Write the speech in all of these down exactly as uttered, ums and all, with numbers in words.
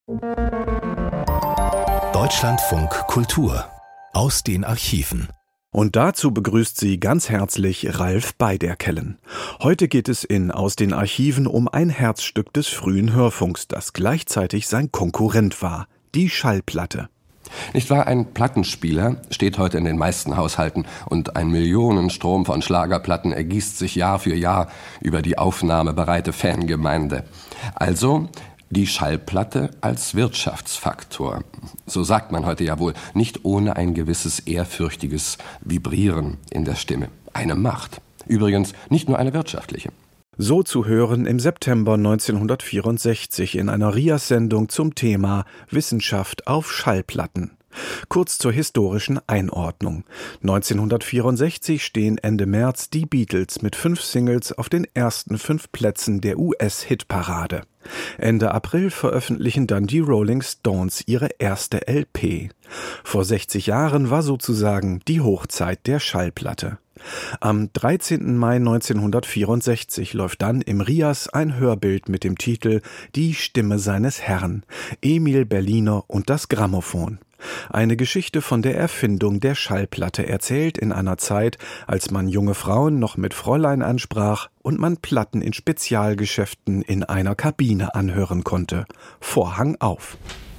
Deutschlandfunk Kultur aus den Archiven. Und dazu begrüßt sie ganz herzlich Ralf Beiderkellen. Heute geht es in Aus den Archiven um ein Herzstück des frühen Hörfunks, das gleichzeitig sein Konkurrent war, die Schallplatte. Nicht wahr, ein Plattenspieler steht heute in den meisten Haushalten und ein Millionenstrom von Schlagerplatten ergießt sich Jahr für Jahr über die aufnahmebereite Fangemeinde. Also die Schallplatte als Wirtschaftsfaktor. So sagt man heute ja wohl, nicht ohne ein gewisses ehrfürchtiges Vibrieren in der Stimme. Eine Macht. Übrigens nicht nur eine wirtschaftliche. So zu hören im September neunzehnhundertvierundsechzig in einer R I A S-Sendung zum Thema Wissenschaft auf Schallplatten. Kurz zur historischen Einordnung. neunzehnhundertvierundsechzig stehen Ende März die Beatles mit fünf Singles auf den ersten fünf Plätzen der U S-Hitparade. Ende April veröffentlichen dann die Rolling Stones ihre erste L P. Vor sechzig Jahren war sozusagen die Hochzeit der Schallplatte. Am dreizehnten Mai neunzehnhundertvierundsechzig läuft dann im R I A S ein Hörbild mit dem Titel »Die Stimme seines Herrn«, Emil Berliner und das Grammophon. Eine Geschichte von der Erfindung der Schallplatte, erzählt in einer Zeit, als man junge Frauen noch mit Fräulein ansprach und man Platten in Spezialgeschäften in einer Kabine anhören konnte. Vorhang auf.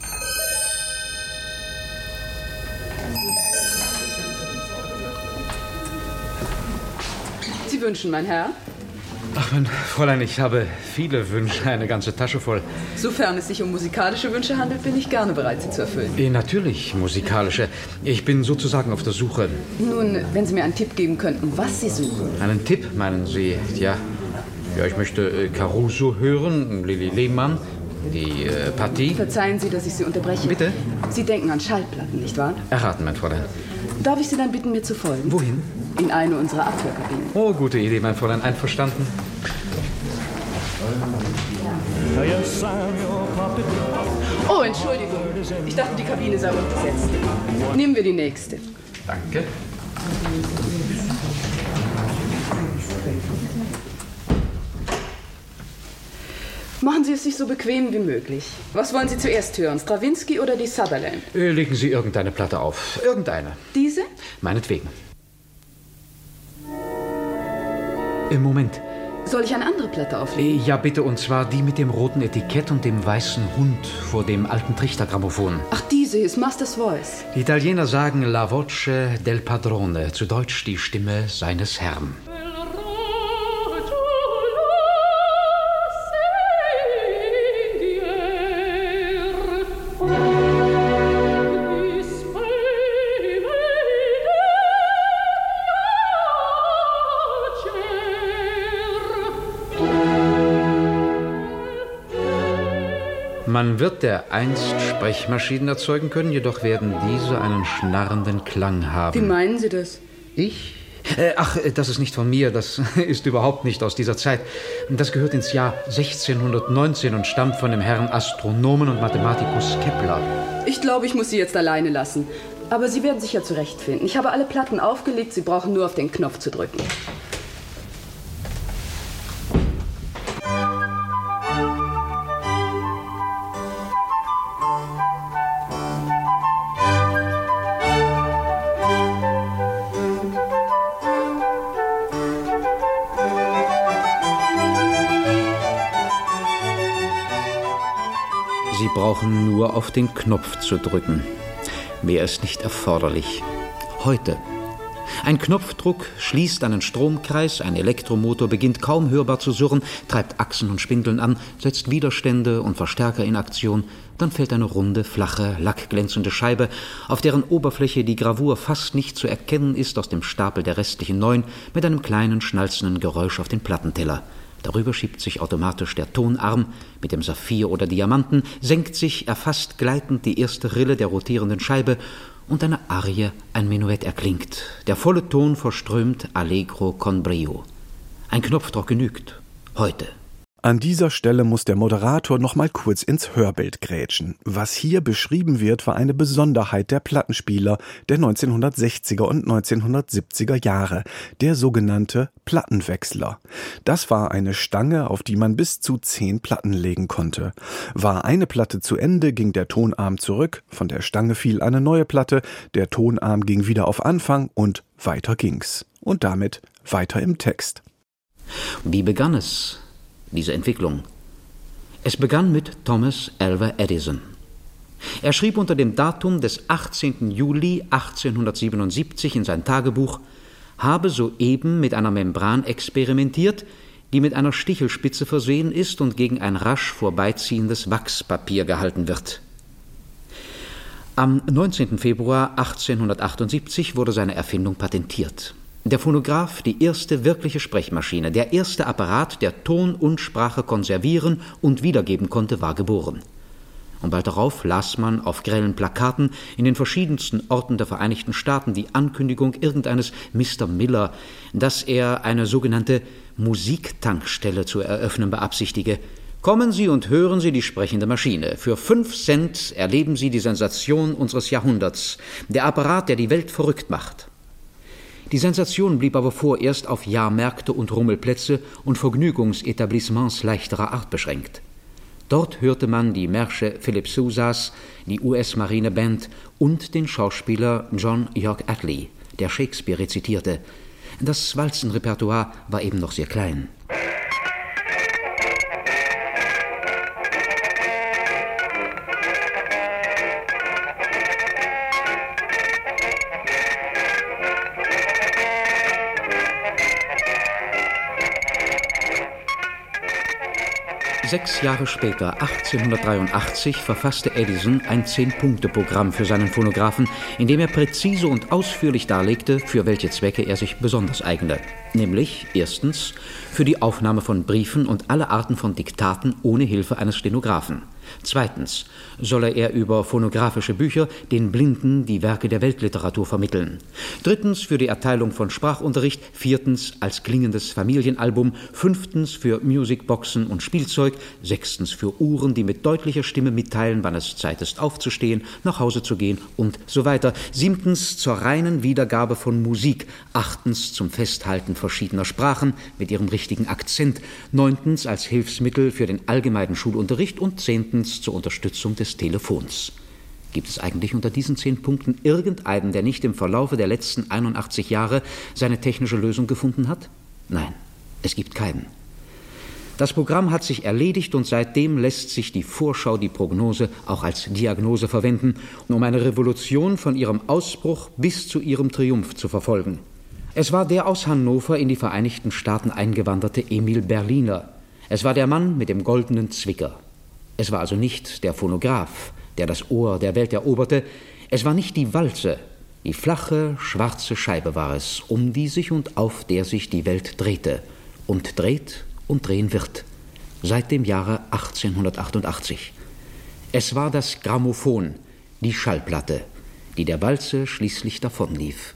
Sie wünschen, mein Herr? Ach, mein Fräulein, ich habe viele Wünsche, eine ganze Tasche voll. Sofern es sich um musikalische Wünsche handelt, bin ich gerne bereit, sie zu erfüllen. Eh, natürlich musikalische. Ich bin sozusagen auf der Suche. Nun, wenn Sie mir einen Tipp geben könnten, was Sie suchen. Einen Tipp, meinen Sie? Ja, ja ich möchte äh, Caruso hören, Lili Lehmann, die äh, Partie. Verzeihen Sie, dass ich Sie unterbreche. Bitte? Sie denken an Schallplatten, nicht wahr? Erraten, mein Fräulein. Darf ich Sie dann bitten, mir zu folgen? Wohin? In eine unserer Abhörkabinen. Oh, gute Idee, mein Fräulein. Einverstanden? Oh, Entschuldigung. Ich dachte, die Kabine sei unbesetzt. Nehmen wir die nächste. Danke. Machen Sie es sich so bequem wie möglich. Was wollen Sie zuerst hören, Stravinsky oder die Sutherland? Äh, legen Sie irgendeine Platte auf. Irgendeine. Diese? Meinetwegen. Im Moment. Soll ich eine andere Platte auflegen? Ja, bitte, und zwar die mit dem roten Etikett und dem weißen Hund vor dem alten Trichtergrammophon. Ach, diese ist Master's Voice. Die Italiener sagen La voce del padrone, zu Deutsch die Stimme seines Herrn. Man wird dereinst Sprechmaschinen erzeugen können, jedoch werden diese einen schnarrenden Klang haben. Wie meinen Sie das? Ich? Äh, ach, das ist nicht von mir, das ist überhaupt nicht aus dieser Zeit. Das gehört ins Jahr sechzehnhundertneunzehn und stammt von dem Herrn Astronomen und Mathematikus Kepler. Ich glaube, ich muss Sie jetzt alleine lassen. Aber Sie werden sich ja zurechtfinden. Ich habe alle Platten aufgelegt, Sie brauchen nur auf den Knopf zu drücken. Sie brauchen nur auf den Knopf zu drücken. Mehr ist nicht erforderlich. Heute. Ein Knopfdruck schließt einen Stromkreis, ein Elektromotor beginnt kaum hörbar zu surren, treibt Achsen und Spindeln an, setzt Widerstände und Verstärker in Aktion, dann fällt eine runde, flache, lackglänzende Scheibe, auf deren Oberfläche die Gravur fast nicht zu erkennen ist aus dem Stapel der restlichen neun, mit einem kleinen, schnalzenden Geräusch auf den Plattenteller. Darüber schiebt sich automatisch der Tonarm mit dem Saphir oder Diamanten, senkt sich erfasst gleitend die erste Rille der rotierenden Scheibe und eine Arie, ein Menuett erklingt. Der volle Ton verströmt Allegro con brio. Ein Knopfdruck genügt. Heute. An dieser Stelle muss der Moderator noch mal kurz ins Hörbild grätschen. Was hier beschrieben wird, war eine Besonderheit der Plattenspieler der neunzehnhundertsechziger und neunzehnhundertsiebziger Jahre, der sogenannte Plattenwechsler. Das war eine Stange, auf die man bis zu zehn Platten legen konnte. War eine Platte zu Ende, ging der Tonarm zurück, von der Stange fiel eine neue Platte, der Tonarm ging wieder auf Anfang und weiter ging's. Und damit weiter im Text. Wie begann es? Diese Entwicklung. Es begann mit Thomas Alva Edison. Er schrieb unter dem Datum des achtzehnten Juli achtzehnhundertsiebenundsiebzig in sein Tagebuch, habe soeben mit einer Membran experimentiert, die mit einer Stichelspitze versehen ist und gegen ein rasch vorbeiziehendes Wachspapier gehalten wird. Am neunzehnten Februar achtzehnhundertachtundsiebzig wurde seine Erfindung patentiert. Der Phonograph, die erste wirkliche Sprechmaschine, der erste Apparat, der Ton und Sprache konservieren und wiedergeben konnte, war geboren. Und bald darauf las man auf grellen Plakaten in den verschiedensten Orten der Vereinigten Staaten die Ankündigung irgendeines Mister Miller, dass er eine sogenannte Musiktankstelle zu eröffnen beabsichtige. Kommen Sie und hören Sie die sprechende Maschine. Für fünf Cent erleben Sie die Sensation unseres Jahrhunderts, der Apparat, der die Welt verrückt macht. Die Sensation blieb aber vorerst auf Jahrmärkte und Rummelplätze und Vergnügungsetablissements leichterer Art beschränkt. Dort hörte man die Märsche Philip Sousas, die U S-Marineband und den Schauspieler John York Atlee, der Shakespeare rezitierte. Das Walzenrepertoire war eben noch sehr klein. Sechs Jahre später, achtzehnhundertdreiundachtzig, verfasste Edison ein Zehn-Punkte-Programm für seinen Phonographen, in dem er präzise und ausführlich darlegte, für welche Zwecke er sich besonders eigne. Nämlich erstens für die Aufnahme von Briefen und alle Arten von Diktaten ohne Hilfe eines Stenografen. Zweitens solle er über phonographische Bücher den Blinden die Werke der Weltliteratur vermitteln. Drittens für die Erteilung von Sprachunterricht. Viertens als klingendes Familienalbum. Fünftens für Musicboxen und Spielzeug. Sechstens für Uhren, die mit deutlicher Stimme mitteilen, wann es Zeit ist aufzustehen, nach Hause zu gehen und so weiter. Siebtens zur reinen Wiedergabe von Musik. Achtens zum Festhalten verschiedener Sprachen mit ihrem richtigen Akzent. Neuntens als Hilfsmittel für den allgemeinen Schulunterricht und zehntens zur Unterstützung des Telefons. Gibt es eigentlich unter diesen zehn Punkten irgendeinen, der nicht im Verlaufe der letzten einundachtzig Jahre seine technische Lösung gefunden hat? Nein, es gibt keinen. Das Programm hat sich erledigt und seitdem lässt sich die Vorschau, die Prognose auch als Diagnose verwenden, um eine Revolution von ihrem Ausbruch bis zu ihrem Triumph zu verfolgen. Es war der aus Hannover in die Vereinigten Staaten eingewanderte Emil Berliner. Es war der Mann mit dem goldenen Zwicker. Es war also nicht der Phonograph, der das Ohr der Welt eroberte. Es war nicht die Walze. Die flache, schwarze Scheibe war es, um die sich und auf der sich die Welt drehte und dreht und drehen wird, seit dem Jahre achtzehnhundertachtundachtzig. Es war das Grammophon, die Schallplatte, die der Walze schließlich davonlief.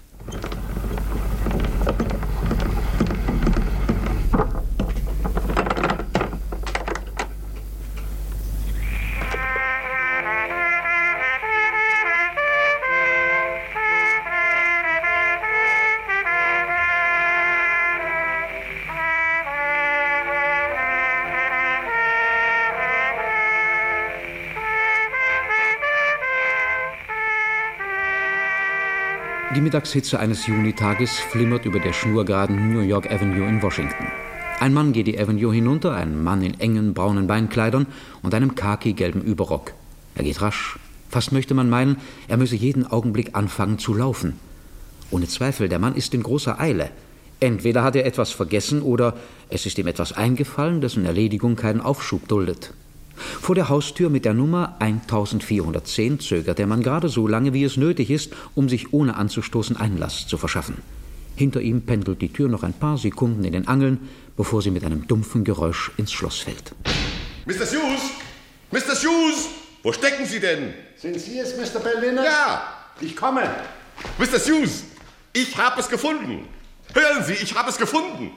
Die Mittagshitze eines Junitages flimmert über der schnurgeraden New York Avenue in Washington. Ein Mann geht die Avenue hinunter, ein Mann in engen braunen Beinkleidern und einem khaki-gelben Überrock. Er geht rasch. Fast möchte man meinen, er müsse jeden Augenblick anfangen zu laufen. Ohne Zweifel, der Mann ist in großer Eile. Entweder hat er etwas vergessen oder es ist ihm etwas eingefallen, dessen Erledigung keinen Aufschub duldet. Vor der Haustür mit der Nummer eintausendvierhundertzehn zögert der Mann gerade so lange, wie es nötig ist, um sich ohne anzustoßen Einlass zu verschaffen. Hinter ihm pendelt die Tür noch ein paar Sekunden in den Angeln, bevor sie mit einem dumpfen Geräusch ins Schloss fällt. Mister Hughes! Mister Hughes! Wo stecken Sie denn? Sind Sie es, Mister Berliner? Ja! Ich komme. Mister Hughes! Ich habe es gefunden! Hören Sie, ich habe es gefunden!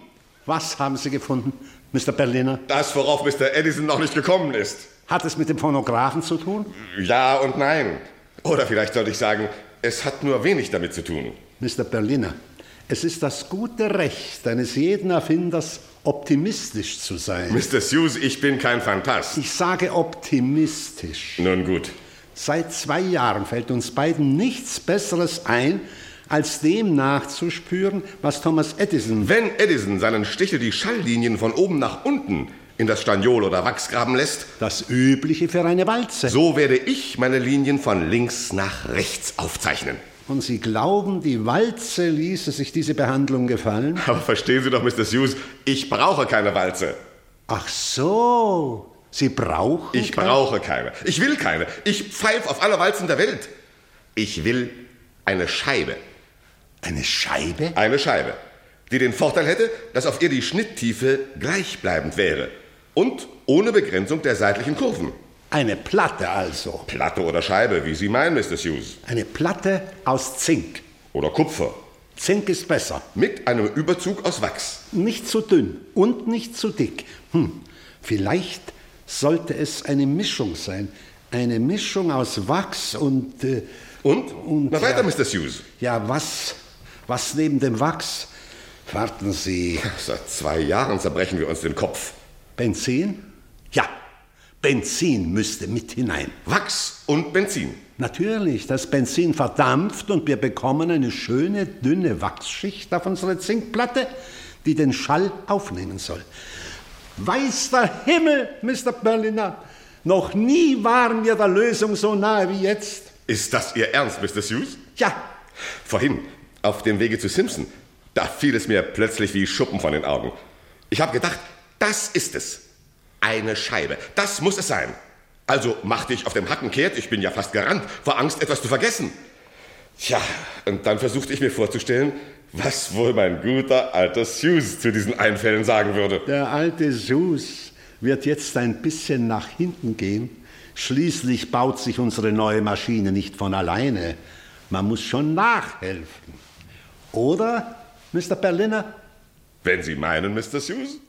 Was haben Sie gefunden, Mister Berliner? Das, worauf Mister Edison noch nicht gekommen ist. Hat es mit dem Phonographen zu tun? Ja und nein. Oder vielleicht sollte ich sagen, es hat nur wenig damit zu tun. Mister Berliner, es ist das gute Recht eines jeden Erfinders, optimistisch zu sein. Mister Hughes, ich bin kein Phantast. Ich sage optimistisch. Nun gut. Seit zwei Jahren fällt uns beiden nichts Besseres ein, als dem nachzuspüren, was Thomas Edison... Wenn Edison seinen Stichel die Schalllinien von oben nach unten in das Staniol oder Wachs graben lässt... Das Übliche für eine Walze. So werde ich meine Linien von links nach rechts aufzeichnen. Und Sie glauben, die Walze ließe sich diese Behandlung gefallen? Aber verstehen Sie doch, Mister Hughes, ich brauche keine Walze. Ach so, Sie brauchen Ich keine? brauche keine. Ich will keine. Ich pfeife auf alle Walzen der Welt. Ich will eine Scheibe. Eine Scheibe? Eine Scheibe, die den Vorteil hätte, dass auf ihr die Schnitttiefe gleichbleibend wäre. Und ohne Begrenzung der seitlichen Kurven. Eine Platte also. Platte oder Scheibe, wie Sie meinen, Mister Hughes. Eine Platte aus Zink. Oder Kupfer. Zink ist besser. Mit einem Überzug aus Wachs. Nicht zu dünn und nicht zu dick. Hm, vielleicht sollte es eine Mischung sein. Eine Mischung aus Wachs und... Äh, und? und Na weiter, ja, Mister Hughes. Ja, was... Was neben dem Wachs? Warten Sie. Seit zwei Jahren zerbrechen wir uns den Kopf. Benzin? Ja, Benzin müsste mit hinein. Wachs und Benzin? Natürlich, das Benzin verdampft und wir bekommen eine schöne, dünne Wachsschicht auf unsere Zinkplatte, die den Schall aufnehmen soll. Weiß der Himmel, Mister Berliner, noch nie waren wir der Lösung so nahe wie jetzt. Ist das Ihr Ernst, Mister Hughes? Ja. Vorhin, auf dem Wege zu Simpson, da fiel es mir plötzlich wie Schuppen von den Augen. Ich habe gedacht, das ist es. Eine Scheibe. Das muss es sein. Also machte ich auf dem Hacken kehrt, ich bin ja fast gerannt, vor Angst, etwas zu vergessen. Tja, und dann versuchte ich mir vorzustellen, was wohl mein guter alter Hughes zu diesen Einfällen sagen würde. Der alte Hughes wird jetzt ein bisschen nach hinten gehen. Schließlich baut sich unsere neue Maschine nicht von alleine. Man muss schon nachhelfen. Oder, Mister Berliner? Wenn Sie meinen, Mister Hughes?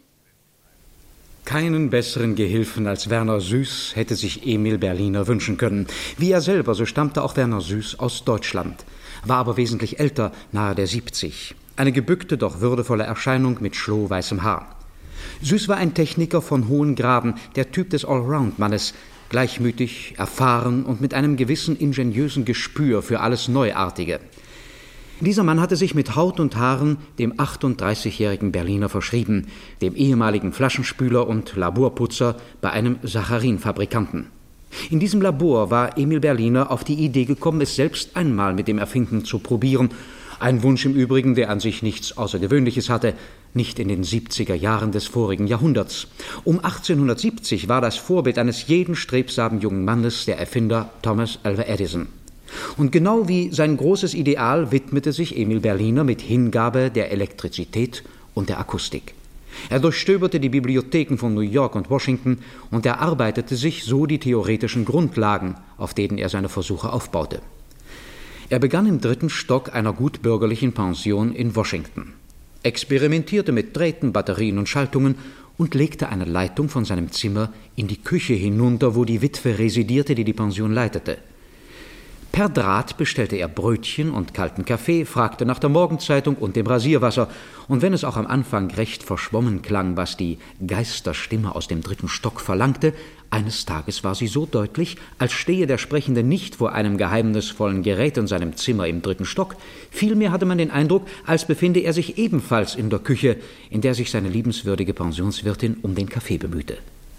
Keinen besseren Gehilfen als Werner Süß hätte sich Emil Berliner wünschen können. Wie er selber, so stammte auch Werner Süß aus Deutschland, war aber wesentlich älter, nahe der siebzig. Eine gebückte, doch würdevolle Erscheinung mit schlohweißem Haar. Süß war ein Techniker von hohen Graben, der Typ des Allround-Mannes, gleichmütig, erfahren und mit einem gewissen ingeniösen Gespür für alles Neuartige. Dieser Mann hatte sich mit Haut und Haaren dem achtunddreißigjährigen Berliner verschrieben, dem ehemaligen Flaschenspüler und Laborputzer bei einem Saccharinfabrikanten. In diesem Labor war Emil Berliner auf die Idee gekommen, es selbst einmal mit dem Erfinden zu probieren. Ein Wunsch im Übrigen, der an sich nichts Außergewöhnliches hatte, nicht in den siebziger Jahren des vorigen Jahrhunderts. Um achtzehnhundertsiebzig war das Vorbild eines jeden strebsamen jungen Mannes der Erfinder Thomas Alva Edison. Und genau wie sein großes Ideal widmete sich Emil Berliner mit Hingabe der Elektrizität und der Akustik. Er durchstöberte die Bibliotheken von New York und Washington und erarbeitete sich so die theoretischen Grundlagen, auf denen er seine Versuche aufbaute. Er begann im dritten Stock einer gutbürgerlichen Pension in Washington, experimentierte mit Drähten, Batterien und Schaltungen und legte eine Leitung von seinem Zimmer in die Küche hinunter, wo die Witwe residierte, die die Pension leitete. Per Draht bestellte er Brötchen und kalten Kaffee, fragte nach der Morgenzeitung und dem Rasierwasser. Und wenn es auch am Anfang recht verschwommen klang, was die Geisterstimme aus dem dritten Stock verlangte, eines Tages war sie so deutlich, als stehe der Sprechende nicht vor einem geheimnisvollen Gerät in seinem Zimmer im dritten Stock. Vielmehr hatte man den Eindruck, als befinde er sich ebenfalls in der Küche, in der sich seine liebenswürdige Pensionswirtin um den Kaffee bemühte.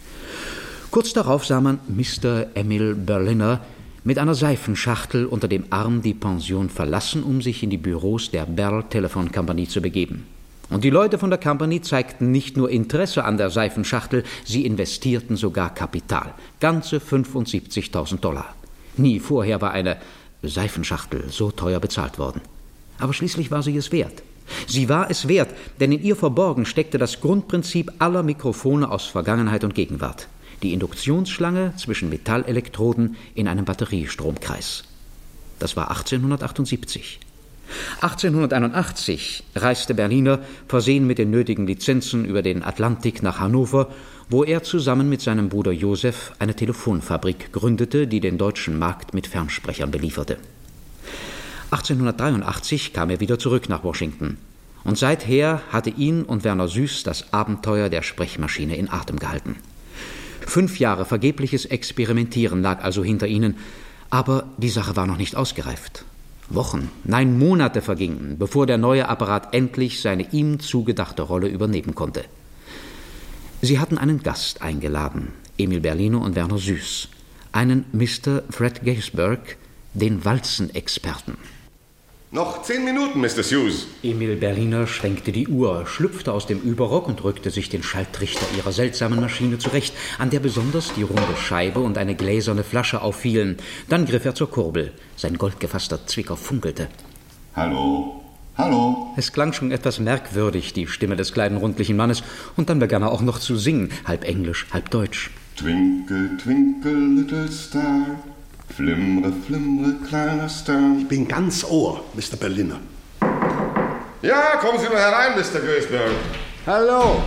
Kurz darauf sah man Mister Emil Berliner mit einer Seifenschachtel unter dem Arm die Pension verlassen, um sich in die Büros der Bell Telephone Company zu begeben. Und die Leute von der Company zeigten nicht nur Interesse an der Seifenschachtel, sie investierten sogar Kapital. Ganze fünfundsiebzigtausend Dollar. Nie vorher war eine Seifenschachtel so teuer bezahlt worden. Aber schließlich war sie es wert. Sie war es wert, denn in ihr verborgen steckte das Grundprinzip aller Mikrofone aus Vergangenheit und Gegenwart. Die Induktionsschlange zwischen Metallelektroden in einem Batteriestromkreis. Das war achtzehnhundertachtundsiebzig. achtzehnhunderteinundachtzig reiste Berliner, versehen mit den nötigen Lizenzen, über den Atlantik nach Hannover, wo er zusammen mit seinem Bruder Josef eine Telefonfabrik gründete, die den deutschen Markt mit Fernsprechern belieferte. achtzehnhundertdreiundachtzig kam er wieder zurück nach Washington. Und seither hatte ihn und Werner Süß das Abenteuer der Sprechmaschine in Atem gehalten. Fünf Jahre vergebliches Experimentieren lag also hinter ihnen, aber die Sache war noch nicht ausgereift. Wochen, nein Monate vergingen, bevor der neue Apparat endlich seine ihm zugedachte Rolle übernehmen konnte. Sie hatten einen Gast eingeladen, Emil Berliner und Werner Süß, einen Mister Fred Gaisberg, den Walzenexperten. Noch zehn Minuten, Mister Hughes. Emil Berliner schwenkte die Uhr, schlüpfte aus dem Überrock und rückte sich den Schalltrichter ihrer seltsamen Maschine zurecht, an der besonders die runde Scheibe und eine gläserne Flasche auffielen. Dann griff er zur Kurbel. Sein goldgefasster Zwicker funkelte. Hallo, hallo. Es klang schon etwas merkwürdig, die Stimme des kleinen, rundlichen Mannes, und dann begann er auch noch zu singen, halb Englisch, halb Deutsch. Twinkle, twinkle, little star, flimre, flimre, kleiner Star. Ich bin ganz Ohr, Mister Berliner. Ja, kommen Sie nur herein, Mister Gaisberg. Hallo.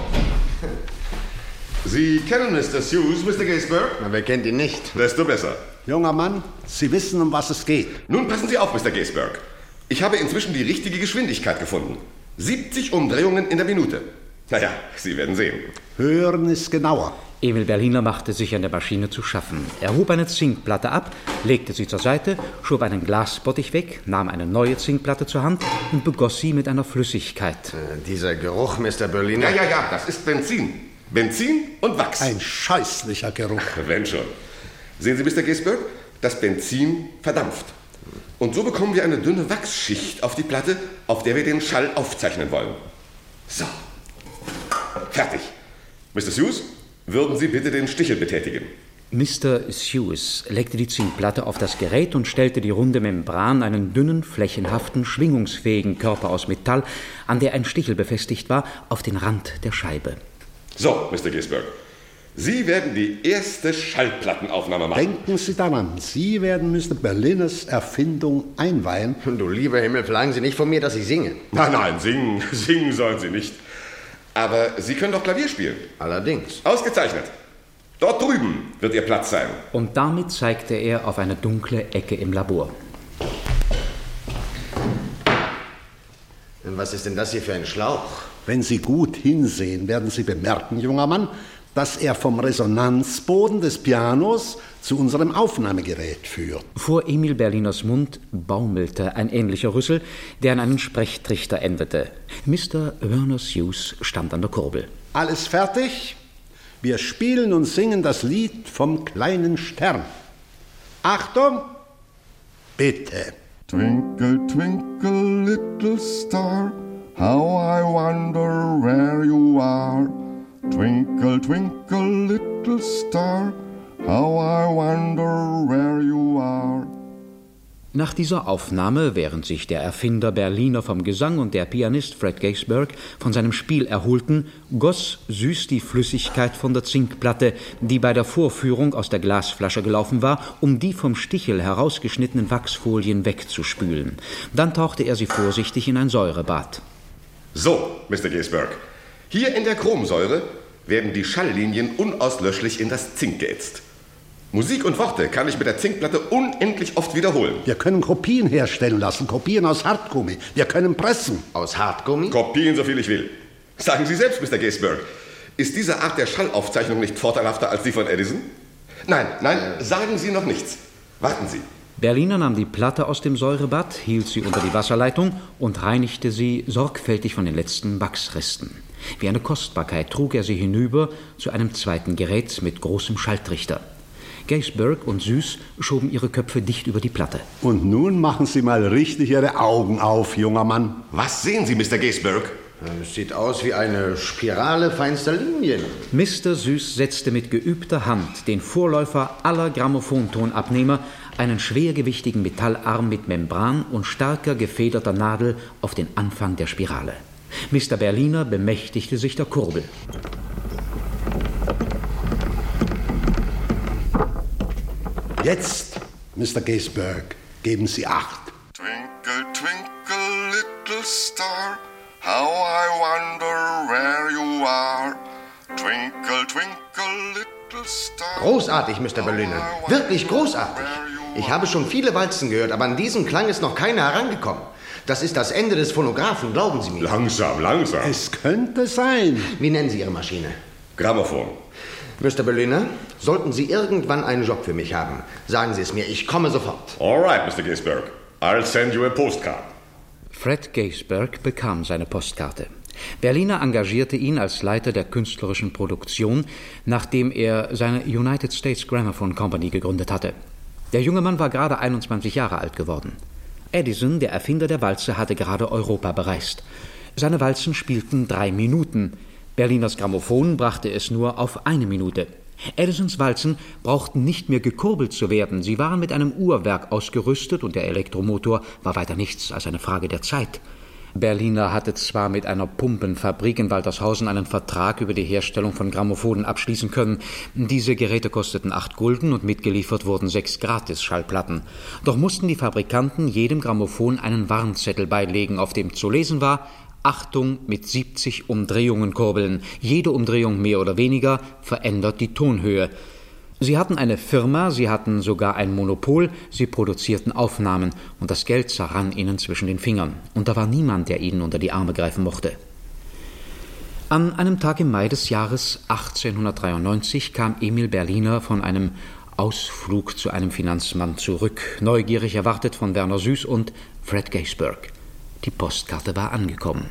Sie kennen Mister Hughes, Mister Gaisberg? Na, wer kennt ihn nicht? Desto besser. Junger Mann, Sie wissen, um was es geht. Nun passen Sie auf, Mister Gaisberg. Ich habe inzwischen die richtige Geschwindigkeit gefunden. siebzig Umdrehungen in der Minute. Naja, Sie werden sehen. Hören ist genauer. Emil Berliner machte sich an der Maschine zu schaffen. Er hob eine Zinkplatte ab, legte sie zur Seite, schob einen Glasbottich weg, nahm eine neue Zinkplatte zur Hand und begoss sie mit einer Flüssigkeit. Äh, dieser Geruch, Mister Berliner. Ja, ja, ja, das ist Benzin. Benzin und Wachs. Ein scheußlicher Geruch. Wenn schon. Sehen Sie, Mister Gaisberg, das Benzin verdampft. Und so bekommen wir eine dünne Wachsschicht auf die Platte, auf der wir den Schall aufzeichnen wollen. So. Fertig. Mister Hughes, würden Sie bitte den Stichel betätigen? Mister Hughes legte die Zinkplatte auf das Gerät und stellte die runde Membran, einen dünnen, flächenhaften, schwingungsfähigen Körper aus Metall, an der ein Stichel befestigt war, auf den Rand der Scheibe. So, Mister Gaisberg, Sie werden die erste Schallplattenaufnahme machen. Denken Sie daran, Sie werden Mister Berliners Erfindung einweihen. Du lieber Himmel, verlangen Sie nicht von mir, dass ich singe. Nein, nein, singen, singen sollen Sie nicht. Aber Sie können doch Klavier spielen. Allerdings. Ausgezeichnet. Dort drüben wird Ihr Platz sein. Und damit zeigte er auf eine dunkle Ecke im Labor. Und was ist denn das hier für ein Schlauch? Wenn Sie gut hinsehen, werden Sie bemerken, junger Mann, dass er vom Resonanzboden des Pianos zu unserem Aufnahmegerät führt. Vor Emil Berliners Mund baumelte ein ähnlicher Rüssel, der an einen Sprechtrichter endete. Mister Werner Hughes stand an der Kurbel. Alles fertig? Wir spielen und singen das Lied vom kleinen Stern. Achtung! Bitte. Twinkle, twinkle, little star, how I wonder where you are. Twinkle, twinkle, little star, how I wonder where you are. Nach dieser Aufnahme, während sich der Erfinder Berliner vom Gesang und der Pianist Fred Gaisberg von seinem Spiel erholten, goss Süß die Flüssigkeit von der Zinkplatte, die bei der Vorführung aus der Glasflasche gelaufen war, um die vom Stichel herausgeschnittenen Wachsfolien wegzuspülen. Dann tauchte er sie vorsichtig in ein Säurebad. So, Mister Gaisberg, hier in der Chromsäure werden die Schalllinien unauslöschlich in das Zink geätzt. Musik und Worte kann ich mit der Zinkplatte unendlich oft wiederholen. Wir können Kopien herstellen lassen, Kopien aus Hartgummi. Wir können pressen. Aus Hartgummi? Kopien, so viel ich will. Sagen Sie selbst, Mister Gaisberg, ist diese Art der Schallaufzeichnung nicht vorteilhafter als die von Edison? Nein, nein, äh. sagen Sie noch nichts. Warten Sie. Berliner nahm die Platte aus dem Säurebad, hielt sie unter die Wasserleitung und reinigte sie sorgfältig von den letzten Wachsresten. Wie eine Kostbarkeit trug er sie hinüber zu einem zweiten Gerät mit großem Schalltrichter. Gaisberg und Süß schoben ihre Köpfe dicht über die Platte. Und nun machen Sie mal richtig Ihre Augen auf, junger Mann. Was sehen Sie, Mister Gaisberg? Es sieht aus wie eine Spirale feinster Linien. Mister Süß setzte mit geübter Hand, den Vorläufer aller Grammophontonabnehmer, einen schwergewichtigen Metallarm mit Membran und starker gefederter Nadel auf den Anfang der Spirale. Mister Berliner bemächtigte sich der Kurbel. Jetzt, Mister Gaisberg, geben Sie Acht. Twinkle, twinkle, little star, how I wonder where you are. Twinkle, twinkle, little star. Großartig, Mister Berliner. Wirklich großartig. Ich habe schon viele Walzen gehört, aber an diesen Klang ist noch keiner herangekommen. Das ist das Ende des Phonographen, glauben Sie mir. Langsam, langsam. Es könnte sein. Wie nennen Sie Ihre Maschine? Grammophon. Mister Berliner, sollten Sie irgendwann einen Job für mich haben, sagen Sie es mir, ich komme sofort. All right, Mister Gaisberg. I'll send you a postcard. Fred Gaisberg bekam seine Postkarte. Berliner engagierte ihn als Leiter der künstlerischen Produktion, nachdem er seine United States Gramophone Company gegründet hatte. Der junge Mann war gerade einundzwanzig Jahre alt geworden. Edison, der Erfinder der Walze, hatte gerade Europa bereist. Seine Walzen spielten drei Minuten. Berliners Grammophon brachte es nur auf eine Minute. Edisons Walzen brauchten nicht mehr gekurbelt zu werden. Sie waren mit einem Uhrwerk ausgerüstet und der Elektromotor war weiter nichts als eine Frage der Zeit. Berliner hatte zwar mit einer Pumpenfabrik in Waltershausen einen Vertrag über die Herstellung von Grammophonen abschließen können. Diese Geräte kosteten acht Gulden und mitgeliefert wurden sechs Gratis-Schallplatten. Doch mussten die Fabrikanten jedem Grammophon einen Warnzettel beilegen, auf dem zu lesen war: Achtung, mit siebzig Umdrehungen kurbeln. Jede Umdrehung mehr oder weniger verändert die Tonhöhe. Sie hatten eine Firma, sie hatten sogar ein Monopol, sie produzierten Aufnahmen und das Geld zerrann ihnen zwischen den Fingern. Und da war niemand, der ihnen unter die Arme greifen mochte. An einem Tag im Mai des Jahres achtzehnhundertdreiundneunzig kam Emil Berliner von einem Ausflug zu einem Finanzmann zurück, neugierig erwartet von Werner Süß und Fred Gaisberg. Die Postkarte war angekommen.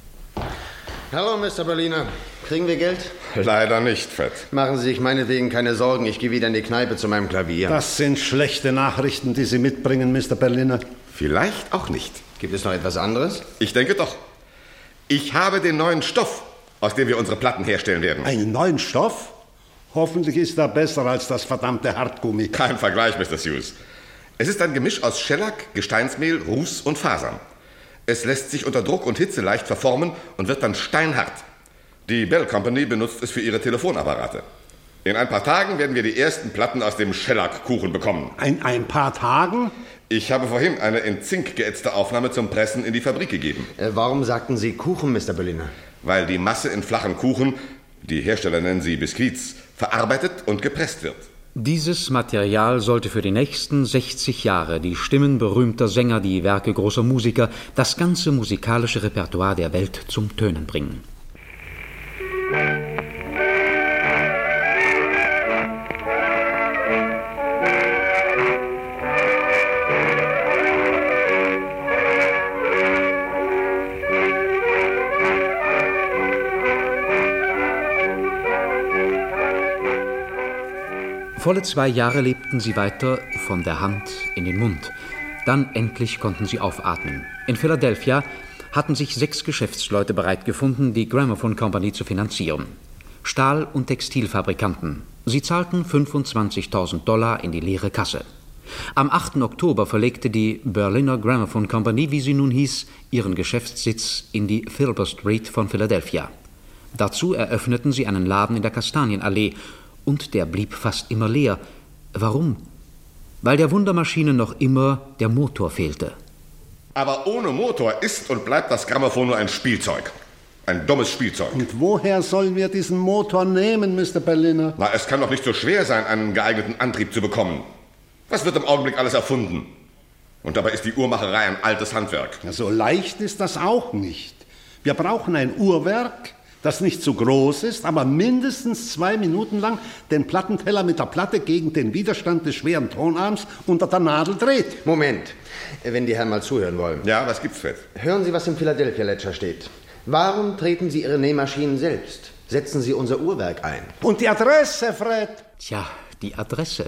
Hallo, Mister Berliner. Kriegen wir Geld? Leider nicht, Fred. Machen Sie sich meinetwegen keine Sorgen. Ich gehe wieder in die Kneipe zu meinem Klavier. Das sind schlechte Nachrichten, die Sie mitbringen, Mister Berliner. Vielleicht auch nicht. Gibt es noch etwas anderes? Ich denke doch. Ich habe den neuen Stoff, aus dem wir unsere Platten herstellen werden. Einen neuen Stoff? Hoffentlich ist er besser als das verdammte Hartgummi. Kein Vergleich, Mister Hughes. Es ist ein Gemisch aus Schellack, Gesteinsmehl, Ruß und Fasern. Es lässt sich unter Druck und Hitze leicht verformen und wird dann steinhart. Die Bell Company benutzt es für ihre Telefonapparate. In ein paar Tagen werden wir die ersten Platten aus dem Schellackkuchen bekommen. In ein paar Tagen? Ich habe vorhin eine in Zink geätzte Aufnahme zum Pressen in die Fabrik gegeben. Äh, warum sagten Sie Kuchen, Mister Berliner? Weil die Masse in flachen Kuchen, die Hersteller nennen sie Biskuits, verarbeitet und gepresst wird. Dieses Material sollte für die nächsten sechzig Jahre die Stimmen berühmter Sänger, die Werke großer Musiker, das ganze musikalische Repertoire der Welt zum Tönen bringen. Volle zwei Jahre lebten sie weiter von der Hand in den Mund. Dann endlich konnten sie aufatmen. In Philadelphia hatten sich sechs Geschäftsleute bereit gefunden, die Gramophone Company zu finanzieren. Stahl- und Textilfabrikanten. Sie zahlten fünfundzwanzigtausend Dollar in die leere Kasse. Am achten Oktober verlegte die Berliner Gramophone Company, wie sie nun hieß, ihren Geschäftssitz in die Filber Street von Philadelphia. Dazu eröffneten sie einen Laden in der Kastanienallee, und der blieb fast immer leer. Warum? Weil der Wundermaschine noch immer der Motor fehlte. Aber ohne Motor ist und bleibt das Grammophon nur ein Spielzeug. Ein dummes Spielzeug. Und woher sollen wir diesen Motor nehmen, Mister Berliner? Na, es kann doch nicht so schwer sein, einen geeigneten Antrieb zu bekommen. Was wird im Augenblick alles erfunden? Und dabei ist die Uhrmacherei ein altes Handwerk. Ja, so leicht ist das auch nicht. Wir brauchen ein Uhrwerk, das nicht zu groß ist, aber mindestens zwei Minuten lang den Plattenteller mit der Platte gegen den Widerstand des schweren Tonarms unter der Nadel dreht. Moment, wenn die Herren mal zuhören wollen. Ja, was gibt's, Fred? Hören Sie, was im Philadelphia Ledger steht. Warum treten Sie Ihre Nähmaschinen selbst? Setzen Sie unser Uhrwerk ein. Und die Adresse, Fred? Tja, die Adresse.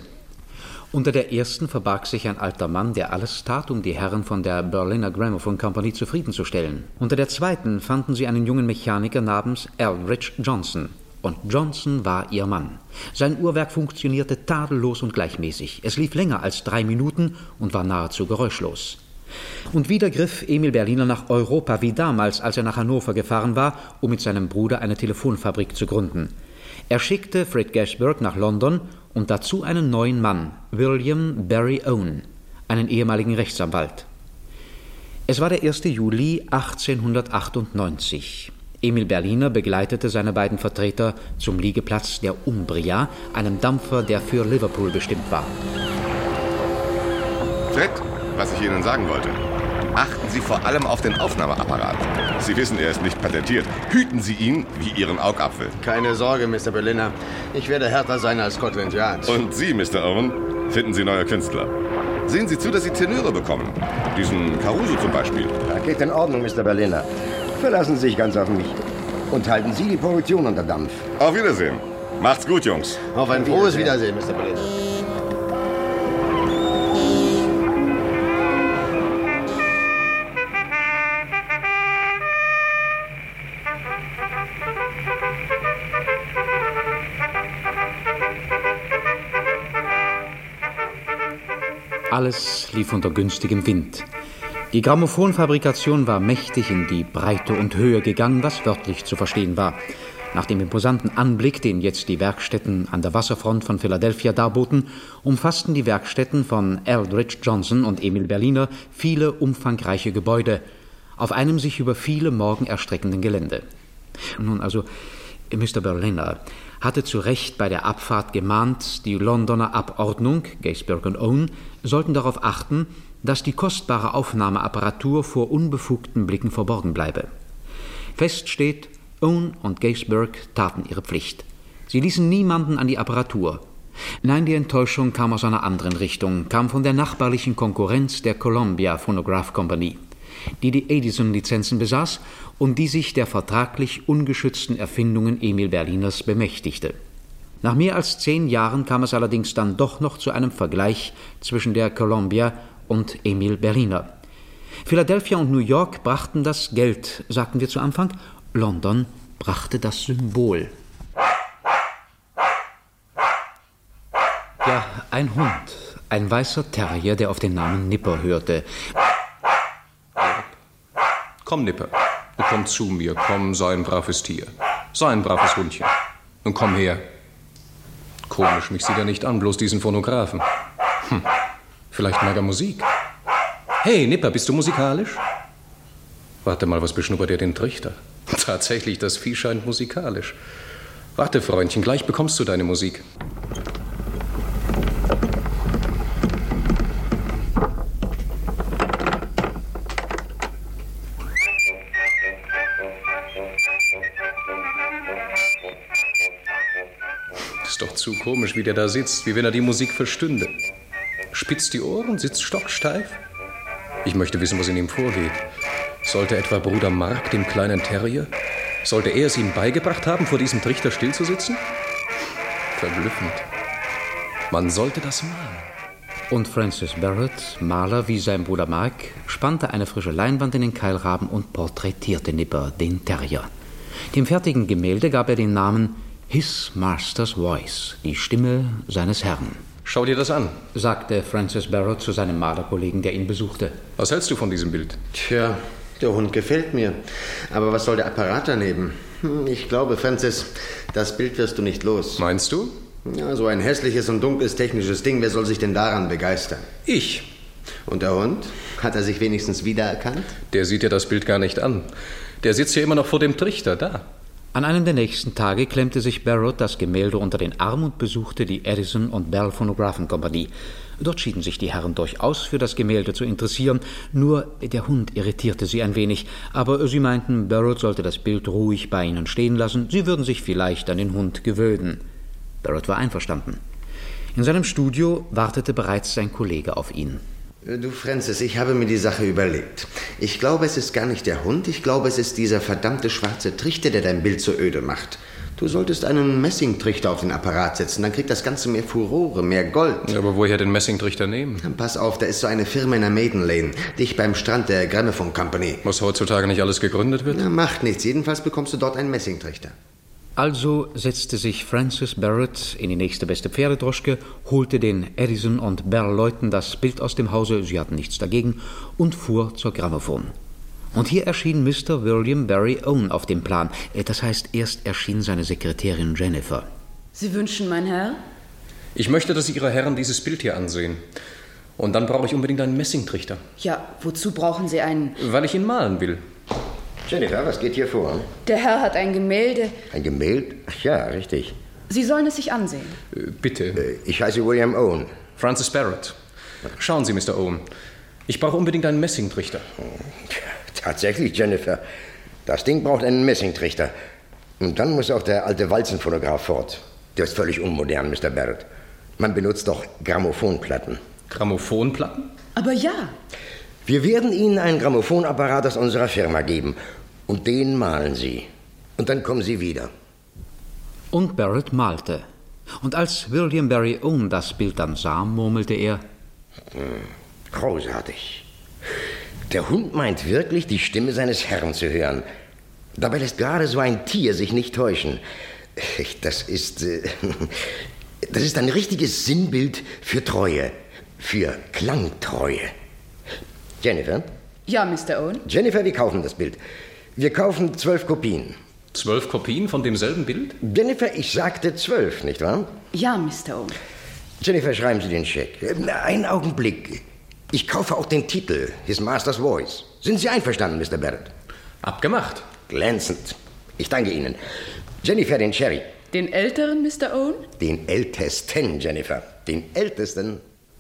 Unter der ersten verbarg sich ein alter Mann, der alles tat, um die Herren von der Berliner Gramophone Company zufriedenzustellen. Unter der zweiten fanden sie einen jungen Mechaniker namens Eldridge Johnson. Und Johnson war ihr Mann. Sein Uhrwerk funktionierte tadellos und gleichmäßig. Es lief länger als drei Minuten und war nahezu geräuschlos. Und wieder griff Emil Berliner nach Europa, wie damals, als er nach Hannover gefahren war, um mit seinem Bruder eine Telefonfabrik zu gründen. Er schickte Fred Gaisberg nach London und dazu einen neuen Mann, William Barry Owen, einen ehemaligen Rechtsanwalt. Es war der erste Juli achtzehnhundertachtundneunzig. Emil Berliner begleitete seine beiden Vertreter zum Liegeplatz der Umbria, einem Dampfer, der für Liverpool bestimmt war. Fred, was ich Ihnen sagen wollte. Achten Sie vor allem auf den Aufnahmeapparat. Sie wissen, er ist nicht patentiert. Hüten Sie ihn wie Ihren Augapfel. Keine Sorge, Mister Berliner. Ich werde härter sein als Scotland Yard. Und Sie, Mister Owen, finden Sie neue Künstler. Sehen Sie zu, dass Sie Tenöre bekommen. Diesen Caruso zum Beispiel. Da geht in Ordnung, Mister Berliner. Verlassen Sie sich ganz auf mich. Und halten Sie die Produktion unter Dampf. Auf Wiedersehen. Macht's gut, Jungs. Auf ein frohes Wiedersehen, Mister Berliner. Alles lief unter günstigem Wind. Die Grammophonfabrikation war mächtig in die Breite und Höhe gegangen, was wörtlich zu verstehen war. Nach dem imposanten Anblick, den jetzt die Werkstätten an der Wasserfront von Philadelphia darboten, umfassten die Werkstätten von Eldridge Johnson und Emil Berliner viele umfangreiche Gebäude auf einem sich über viele Morgen erstreckenden Gelände. Nun also, Mister Berliner hatte zu Recht bei der Abfahrt gemahnt, die Londoner Abordnung, Gaisberg und Owen, sollten darauf achten, dass die kostbare Aufnahmeapparatur vor unbefugten Blicken verborgen bleibe. Fest steht, Owen und Gaisberg taten ihre Pflicht. Sie ließen niemanden an die Apparatur. Nein, die Enttäuschung kam aus einer anderen Richtung, kam von der nachbarlichen Konkurrenz der Columbia Phonograph Company, die die Edison-Lizenzen besaß und die sich der vertraglich ungeschützten Erfindungen Emil Berliners bemächtigte. Nach mehr als zehn Jahren kam es allerdings dann doch noch zu einem Vergleich zwischen der Columbia und Emil Berliner. Philadelphia und New York brachten das Geld, sagten wir zu Anfang. London brachte das Symbol. Ja, ein Hund, ein weißer Terrier, der auf den Namen Nipper hörte. Komm, Nipper, komm zu mir, komm, sei ein braves Tier. Sei ein braves Hundchen. Nun komm her. Komisch, mich sieht er nicht an, bloß diesen Phonographen. Hm, vielleicht mag er Musik. Hey, Nipper, bist du musikalisch? Warte mal, was beschnuppert er den Trichter? Tatsächlich, das Vieh scheint musikalisch. Warte, Freundchen, gleich bekommst du deine Musik. Ist doch zu komisch, wie der da sitzt, wie wenn er die Musik verstünde. Spitzt die Ohren, sitzt stocksteif. Ich möchte wissen, was in ihm vorgeht. Sollte etwa Bruder Mark, dem kleinen Terrier, sollte er es ihm beigebracht haben, vor diesem Trichter stillzusitzen? Verblüffend. Man sollte das malen. Und Francis Barrett, Maler wie sein Bruder Mark, spannte eine frische Leinwand in den Keilrahmen und porträtierte Nipper, den Terrier. Dem fertigen Gemälde gab er den Namen His Master's Voice, die Stimme seines Herrn. Schau dir das an, sagte Francis Barrett zu seinem Malerkollegen, der ihn besuchte. Was hältst du von diesem Bild? Tja, der Hund gefällt mir. Aber was soll der Apparat daneben? Ich glaube, Francis, das Bild wirst du nicht los. Meinst du? Ja, so ein hässliches und dunkles technisches Ding, wer soll sich denn daran begeistern? Ich. Und der Hund? Hat er sich wenigstens wiedererkannt? Der sieht ja das Bild gar nicht an. Der sitzt ja immer noch vor dem Trichter, da. An einem der nächsten Tage klemmte sich Barrett das Gemälde unter den Arm und besuchte die Edison und Bell Phonographen Company. Dort schieden sich die Herren durchaus für das Gemälde zu interessieren, nur der Hund irritierte sie ein wenig, aber sie meinten, Barrett sollte das Bild ruhig bei ihnen stehen lassen, sie würden sich vielleicht an den Hund gewöhnen. Barrett war einverstanden. In seinem Studio wartete bereits sein Kollege auf ihn. Du, Francis, ich habe mir die Sache überlegt. Ich glaube, es ist gar nicht der Hund, ich glaube, es ist dieser verdammte schwarze Trichter, der dein Bild so öde macht. Du solltest einen Messingtrichter auf den Apparat setzen, dann kriegt das Ganze mehr Furore, mehr Gold. Ja, aber woher den Messingtrichter nehmen? Dann pass auf, da ist so eine Firma in der Maiden Lane, dicht beim Strand der Gramophone Company. Was heutzutage nicht alles gegründet wird? Na, macht nichts, jedenfalls bekommst du dort einen Messingtrichter. Also setzte sich Francis Barrett in die nächste beste Pferdedroschke, holte den Edison und Bell-Leuten das Bild aus dem Hause, sie hatten nichts dagegen, und fuhr zur Grammophon. Und hier erschien Mister William Barry Owen auf dem Plan. Das heißt, erst erschien seine Sekretärin Jennifer. Sie wünschen, mein Herr? Ich möchte, dass Ihre Herren dieses Bild hier ansehen. Und dann brauche ich unbedingt einen Messingtrichter. Ja, wozu brauchen Sie einen? Weil ich ihn malen will. Jennifer, was geht hier vor? Der Herr hat ein Gemälde. Ein Gemälde? Ach ja, richtig. Sie sollen es sich ansehen. Äh, bitte. Äh, ich heiße William Owen. Francis Barrett. Schauen Sie, Mister Owen. Ich brauche unbedingt einen Messingtrichter. Tatsächlich, Jennifer. Das Ding braucht einen Messingtrichter. Und dann muss auch der alte Walzenphonograph fort. Der ist völlig unmodern, Mister Barrett. Man benutzt doch Grammophonplatten. Grammophonplatten? Aber ja. Wir werden Ihnen einen Grammophonapparat aus unserer Firma geben. Und den malen Sie. Und dann kommen Sie wieder. Und Barrett malte. Und als William Barry Owen das Bild dann sah, murmelte er: Hm, großartig. Der Hund meint wirklich, die Stimme seines Herrn zu hören. Dabei lässt gerade so ein Tier sich nicht täuschen. Das ist... Äh, das ist ein richtiges Sinnbild für Treue. Für Klangtreue. Jennifer? Ja, Mister Owen? Jennifer, wir kaufen das Bild. Wir kaufen zwölf Kopien. Zwölf Kopien von demselben Bild? Jennifer, ich sagte zwölf, nicht wahr? Ja, Mister Owen. Jennifer, schreiben Sie den Scheck. Einen Augenblick. Ich kaufe auch den Titel, His Master's Voice. Sind Sie einverstanden, Mister Barrett? Abgemacht. Glänzend. Ich danke Ihnen. Jennifer, den Cherry. Den älteren, Mister Owen? Den ältesten, Jennifer. Den ältesten.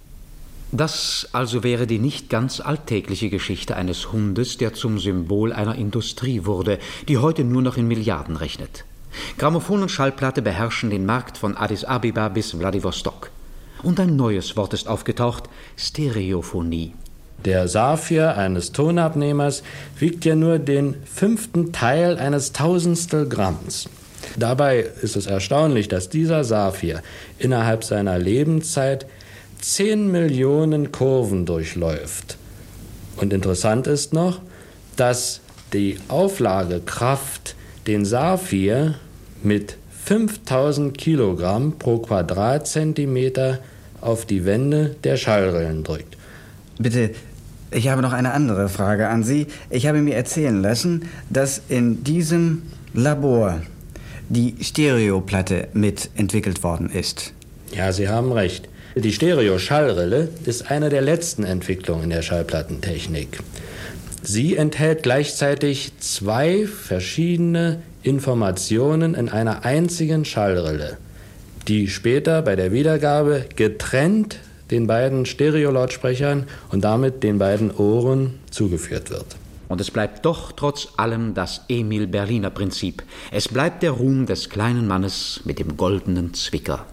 Das also wäre die nicht ganz alltägliche Geschichte eines Hundes, der zum Symbol einer Industrie wurde, die heute nur noch in Milliarden rechnet. Grammophon und Schallplatte beherrschen den Markt von Addis Abeba bis Wladiwostok. Und ein neues Wort ist aufgetaucht: Stereophonie. Der Saphir eines Tonabnehmers wiegt ja nur den fünften Teil eines Tausendstel Gramms. Dabei ist es erstaunlich, dass dieser Saphir innerhalb seiner Lebenszeit zehn Millionen Kurven durchläuft. Und interessant ist noch, dass die Auflagekraft den Saphir mit fünftausend Kilogramm pro Quadratzentimeter auf die Wände der Schallrillen drückt. Bitte, ich habe noch eine andere Frage an Sie. Ich habe mir erzählen lassen, dass in diesem Labor die Stereoplatte mitentwickelt worden ist. Ja, Sie haben recht. Die Stereo-Schallrille ist eine der letzten Entwicklungen in der Schallplattentechnik. Sie enthält gleichzeitig zwei verschiedene Informationen in einer einzigen Schallrille, die später bei der Wiedergabe getrennt den beiden Stereolautsprechern und damit den beiden Ohren zugeführt wird. Und es bleibt doch trotz allem das Emil-Berliner-Prinzip. Es bleibt der Ruhm des kleinen Mannes mit dem goldenen Zwicker.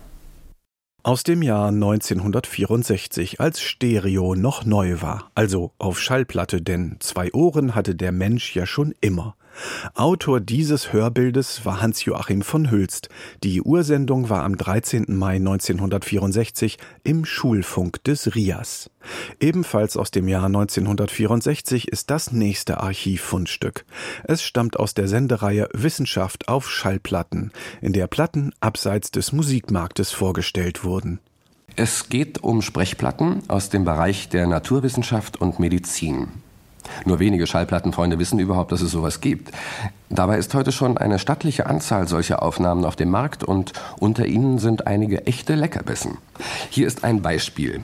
Aus dem Jahr neunzehnhundertvierundsechzig, als Stereo noch neu war, also auf Schallplatte, denn zwei Ohren hatte der Mensch ja schon immer. Autor dieses Hörbildes war Hans-Joachim von Hülst. Die Ursendung war am dreizehnten Mai neunzehnhundertvierundsechzig im Schulfunk des R I A S. Ebenfalls aus dem Jahr neunzehnhundertvierundsechzig ist das nächste Archivfundstück. Es stammt aus der Sendereihe Wissenschaft auf Schallplatten, in der Platten abseits des Musikmarktes vorgestellt wurden. Es geht um Sprechplatten aus dem Bereich der Naturwissenschaft und Medizin. Nur wenige Schallplattenfreunde wissen überhaupt, dass es sowas gibt. Dabei ist heute schon eine stattliche Anzahl solcher Aufnahmen auf dem Markt und unter ihnen sind einige echte Leckerbissen. Hier ist ein Beispiel.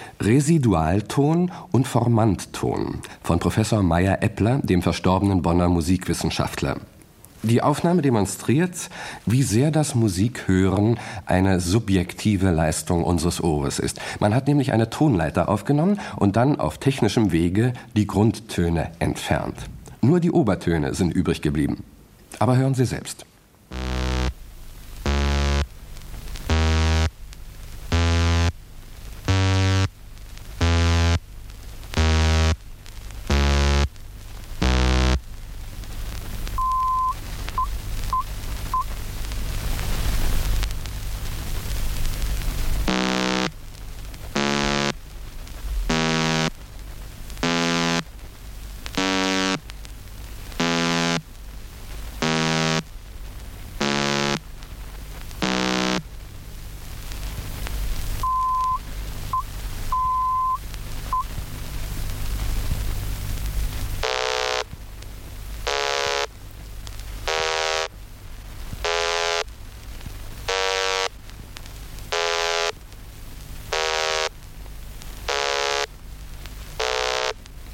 Residualton und Formantton von Professor Meyer-Eppler, dem verstorbenen Bonner Musikwissenschaftler. Die Aufnahme demonstriert, wie sehr das Musikhören eine subjektive Leistung unseres Ohres ist. Man hat nämlich eine Tonleiter aufgenommen und dann auf technischem Wege die Grundtöne entfernt. Nur die Obertöne sind übrig geblieben. Aber hören Sie selbst.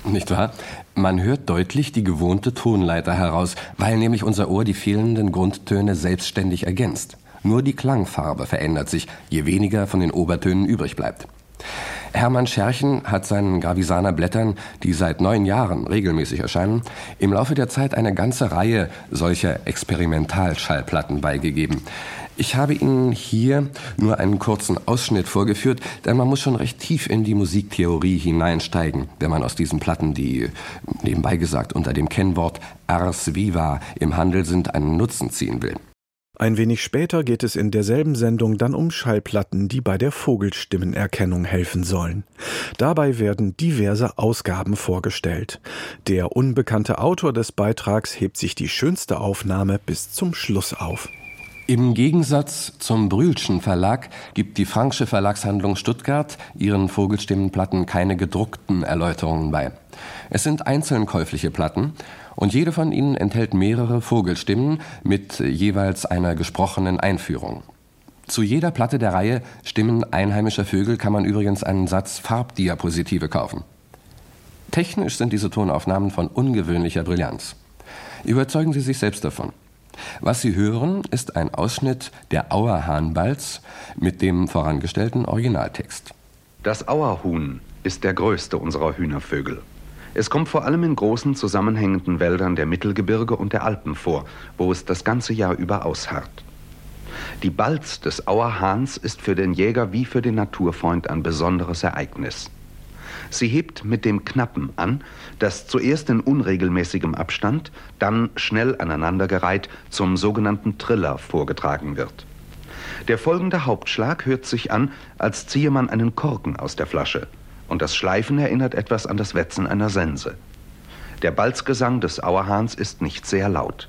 Nicht wahr? Man hört deutlich die gewohnte Tonleiter heraus, weil nämlich unser Ohr die fehlenden Grundtöne selbstständig ergänzt. Nur die Klangfarbe verändert sich, je weniger von den Obertönen übrig bleibt. Hermann Scherchen hat seinen Gravisaner Blättern, die seit neun Jahren regelmäßig erscheinen, im Laufe der Zeit eine ganze Reihe solcher Experimentalschallplatten beigegeben. Ich habe Ihnen hier nur einen kurzen Ausschnitt vorgeführt, denn man muss schon recht tief in die Musiktheorie hineinsteigen, wenn man aus diesen Platten, die nebenbei gesagt unter dem Kennwort Ars Viva im Handel sind, einen Nutzen ziehen will. Ein wenig später geht es in derselben Sendung dann um Schallplatten, die bei der Vogelstimmenerkennung helfen sollen. Dabei werden diverse Ausgaben vorgestellt. Der unbekannte Autor des Beitrags hebt sich die schönste Aufnahme bis zum Schluss auf. Im Gegensatz zum Brühlschen Verlag gibt die Franksche Verlagshandlung Stuttgart ihren Vogelstimmenplatten keine gedruckten Erläuterungen bei. Es sind einzeln käufliche Platten und jede von ihnen enthält mehrere Vogelstimmen mit jeweils einer gesprochenen Einführung. Zu jeder Platte der Reihe Stimmen einheimischer Vögel kann man übrigens einen Satz Farbdiapositive kaufen. Technisch sind diese Tonaufnahmen von ungewöhnlicher Brillanz. Überzeugen Sie sich selbst davon. Was Sie hören, ist ein Ausschnitt der Auerhahnbalz mit dem vorangestellten Originaltext. Das Auerhuhn ist der größte unserer Hühnervögel. Es kommt vor allem in großen zusammenhängenden Wäldern der Mittelgebirge und der Alpen vor, wo es das ganze Jahr über ausharrt. Die Balz des Auerhahns ist für den Jäger wie für den Naturfreund ein besonderes Ereignis. Sie hebt mit dem Knappen an, das zuerst in unregelmäßigem Abstand, dann schnell aneinandergereiht zum sogenannten Triller vorgetragen wird. Der folgende Hauptschlag hört sich an, als ziehe man einen Korken aus der Flasche, und das Schleifen erinnert etwas an das Wetzen einer Sense. Der Balzgesang des Auerhahns ist nicht sehr laut.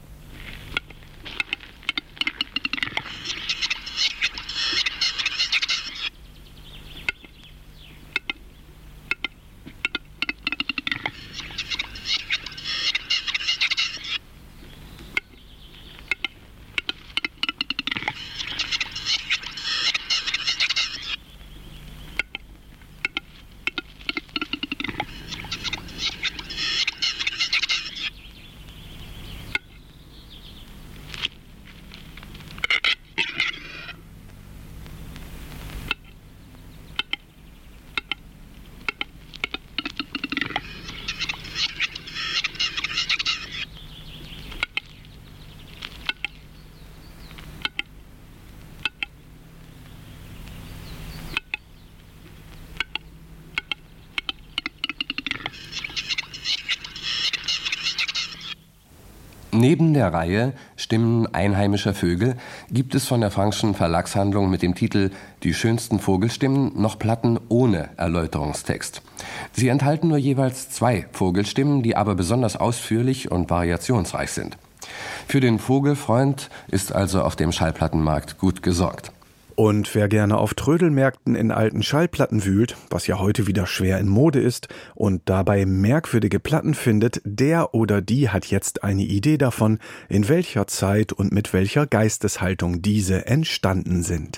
Neben der Reihe Stimmen einheimischer Vögel gibt es von der Frankschen Verlagshandlung mit dem Titel »Die schönsten Vogelstimmen« noch Platten ohne Erläuterungstext. Sie enthalten nur jeweils zwei Vogelstimmen, die aber besonders ausführlich und variationsreich sind. Für den Vogelfreund ist also auf dem Schallplattenmarkt gut gesorgt. Und wer gerne auf Trödelmärkten in alten Schallplatten wühlt, was ja heute wieder schwer in Mode ist, und dabei merkwürdige Platten findet, der oder die hat jetzt eine Idee davon, in welcher Zeit und mit welcher Geisteshaltung diese entstanden sind.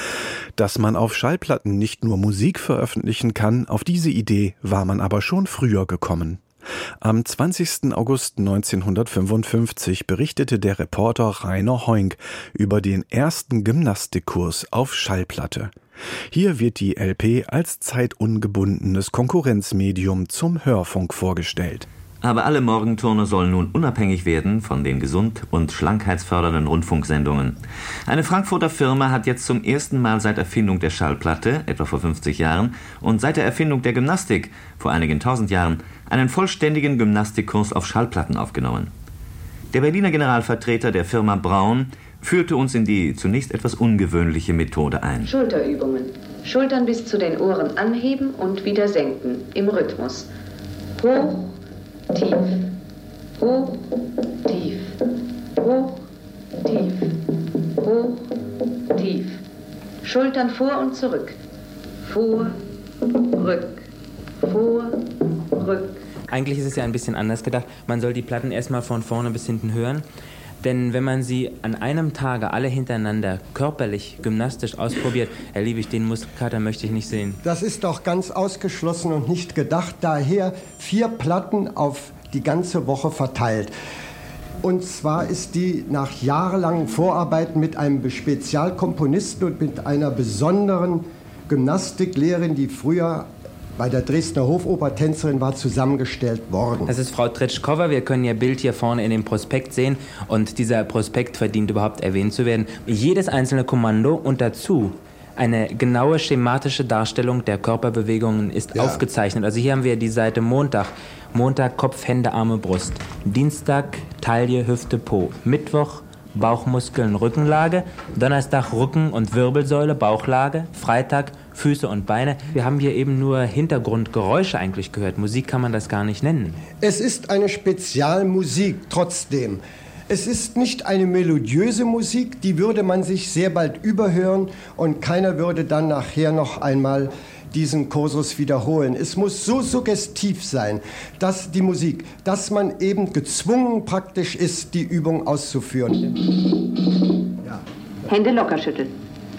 Dass man auf Schallplatten nicht nur Musik veröffentlichen kann, auf diese Idee war man aber schon früher gekommen. Am zwanzigsten August neunzehnhundertfünfundfünfzig berichtete der Reporter Rainer Heunk über den ersten Gymnastikkurs auf Schallplatte. Hier wird die L P als zeitungebundenes Konkurrenzmedium zum Hörfunk vorgestellt. Aber alle Morgenturner sollen nun unabhängig werden von den gesund- und schlankheitsfördernden Rundfunksendungen. Eine Frankfurter Firma hat jetzt zum ersten Mal seit Erfindung der Schallplatte, etwa vor fünfzig Jahren, und seit der Erfindung der Gymnastik, vor einigen tausend Jahren, einen vollständigen Gymnastikkurs auf Schallplatten aufgenommen. Der Berliner Generalvertreter der Firma Braun führte uns in die zunächst etwas ungewöhnliche Methode ein. Schulterübungen. Schultern bis zu den Ohren anheben und wieder senken, im Rhythmus. Hoch, tief, hoch, tief, hoch, tief, hoch, tief. Schultern vor und zurück. Vor, rück, vor, rück. Eigentlich ist es ja ein bisschen anders gedacht. Man soll die Platten erstmal von vorne bis hinten hören. Denn wenn man sie an einem Tage alle hintereinander körperlich, gymnastisch ausprobiert, Herr Liebig, den Muskelkater möchte ich nicht sehen. Das ist doch ganz ausgeschlossen und nicht gedacht. Daher vier Platten auf die ganze Woche verteilt. Und zwar ist die nach jahrelangen Vorarbeiten mit einem Spezialkomponisten und mit einer besonderen Gymnastiklehrerin, die früher bei der Dresdner Hofoper Tänzerin war, zusammengestellt worden. Das ist Frau Tretschkowa. Wir können ihr Bild hier vorne in dem Prospekt sehen. Und dieser Prospekt verdient überhaupt erwähnt zu werden. Jedes einzelne Kommando und dazu eine genaue schematische Darstellung der Körperbewegungen ist ja. aufgezeichnet. Also hier haben wir die Seite Montag. Montag Kopf, Hände, Arme, Brust. Dienstag Taille, Hüfte, Po. Mittwoch Bauchmuskeln, Rückenlage. Donnerstag Rücken- und Wirbelsäule, Bauchlage. Freitag Füße und Beine. Wir haben hier eben nur Hintergrundgeräusche eigentlich gehört. Musik kann man das gar nicht nennen. Es ist eine Spezialmusik trotzdem. Es ist nicht eine melodiöse Musik, die würde man sich sehr bald überhören und keiner würde dann nachher noch einmal diesen Kursus wiederholen. Es muss so suggestiv sein, dass die Musik, dass man eben gezwungen praktisch ist, die Übung auszuführen. Ja. Hände locker schütteln.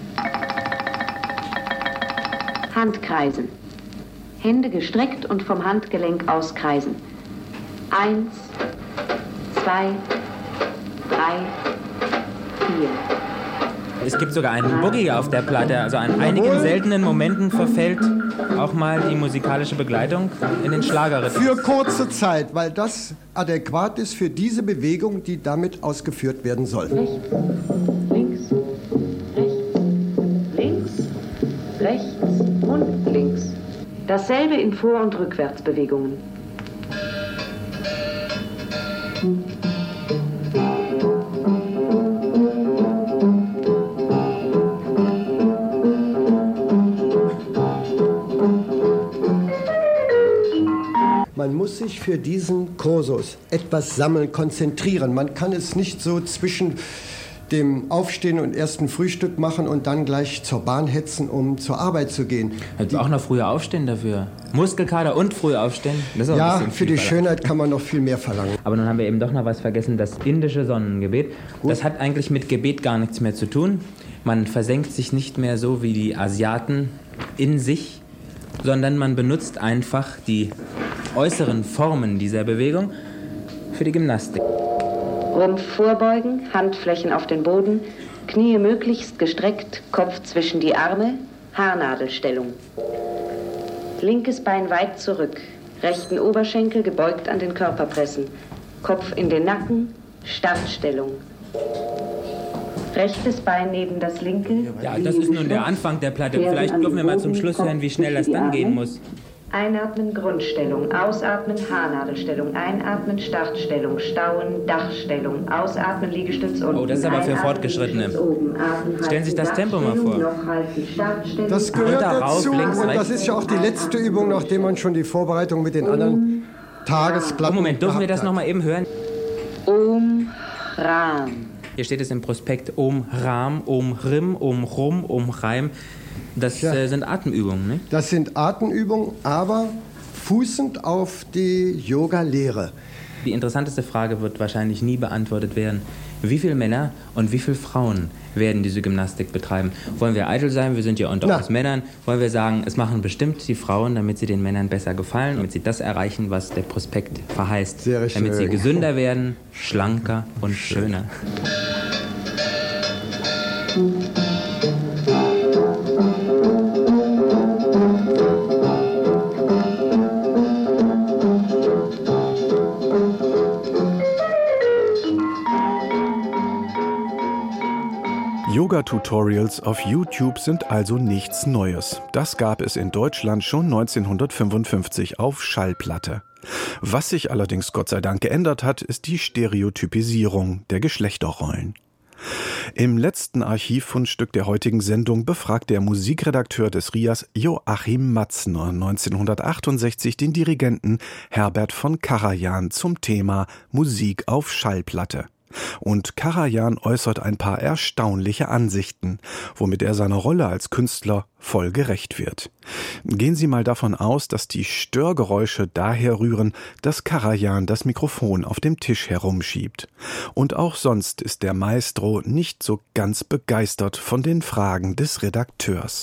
Handkreisen. Hände gestreckt und vom Handgelenk auskreisen. Eins, zwei, drei, vier. Es gibt sogar einen Boogie auf der Platte. Also an einigen seltenen Momenten verfällt auch mal die musikalische Begleitung in den Schlagerrhythmus. Für kurze Zeit, weil das adäquat ist für diese Bewegung, die damit ausgeführt werden soll. Rechts, links, rechts, links, rechts und links. Dasselbe in Vor- und Rückwärtsbewegungen. Man muss sich für diesen Kursus etwas sammeln, konzentrieren. Man kann es nicht so zwischen dem Aufstehen und ersten Frühstück machen und dann gleich zur Bahn hetzen, um zur Arbeit zu gehen. Also auch noch früher aufstehen dafür. Muskelkater und früh aufstehen. Das ist auch ja, ein bisschen für die verlangt. Schönheit kann man noch viel mehr verlangen. Aber nun haben wir eben doch noch was vergessen, das indische Sonnengebet. Gut. Das hat eigentlich mit Gebet gar nichts mehr zu tun. Man versenkt sich nicht mehr so wie die Asiaten in sich, sondern man benutzt einfach die äußeren Formen dieser Bewegung für die Gymnastik. Rumpf vorbeugen, Handflächen auf den Boden, Knie möglichst gestreckt, Kopf zwischen die Arme, Haarnadelstellung. Linkes Bein weit zurück, rechten Oberschenkel gebeugt an den Körper pressen, Kopf in den Nacken, Startstellung. Rechtes Bein neben das linke. Ja, das ist nun der Anfang der Platte. Vielleicht dürfen wir mal zum Schluss hören, wie schnell das dann gehen muss. Einatmen, Grundstellung, ausatmen, Haarnadelstellung, einatmen, Startstellung, Stauen, Dachstellung, ausatmen, Liegestütz unten. Oh, das ist aber für Fortgeschrittene. Stellen Sie sich das Tempo mal vor. Das gehört dazu und das ist ja auch die letzte Übung, nachdem man schon die Vorbereitung mit den anderen Tagesplatten. Oh, Moment, dürfen wir das noch mal eben hören? Om Ram. Hier steht es im Prospekt Om Ram, Om Rim, Om Rum, Om Reim. Das ja. äh, sind Atemübungen, ne? Das sind Atemübungen, aber fußend auf die Yoga-Lehre. Die interessanteste Frage wird wahrscheinlich nie beantwortet werden. Wie viele Männer und wie viele Frauen werden diese Gymnastik betreiben? Wollen wir eitel sein? Wir sind ja unter uns Männern. Wollen wir sagen, es machen bestimmt die Frauen, damit sie den Männern besser gefallen, damit sie das erreichen, was der Prospekt verheißt. Sehr schön. Damit sie gesünder werden, schlanker und schöner. Yoga-Tutorials auf YouTube sind also nichts Neues. Das gab es in Deutschland schon neunzehnhundertfünfundfünfzig auf Schallplatte. Was sich allerdings Gott sei Dank geändert hat, ist die Stereotypisierung der Geschlechterrollen. Im letzten Archivfundstück der heutigen Sendung befragt der Musikredakteur des R I A S Joachim Matzner neunzehnhundertachtundsechzig den Dirigenten Herbert von Karajan zum Thema Musik auf Schallplatte. Und Karajan äußert ein paar erstaunliche Ansichten, womit er seiner Rolle als Künstler voll gerecht wird. Gehen Sie mal davon aus, dass die Störgeräusche daher rühren, dass Karajan das Mikrofon auf dem Tisch herumschiebt. Und auch sonst ist der Maestro nicht so ganz begeistert von den Fragen des Redakteurs.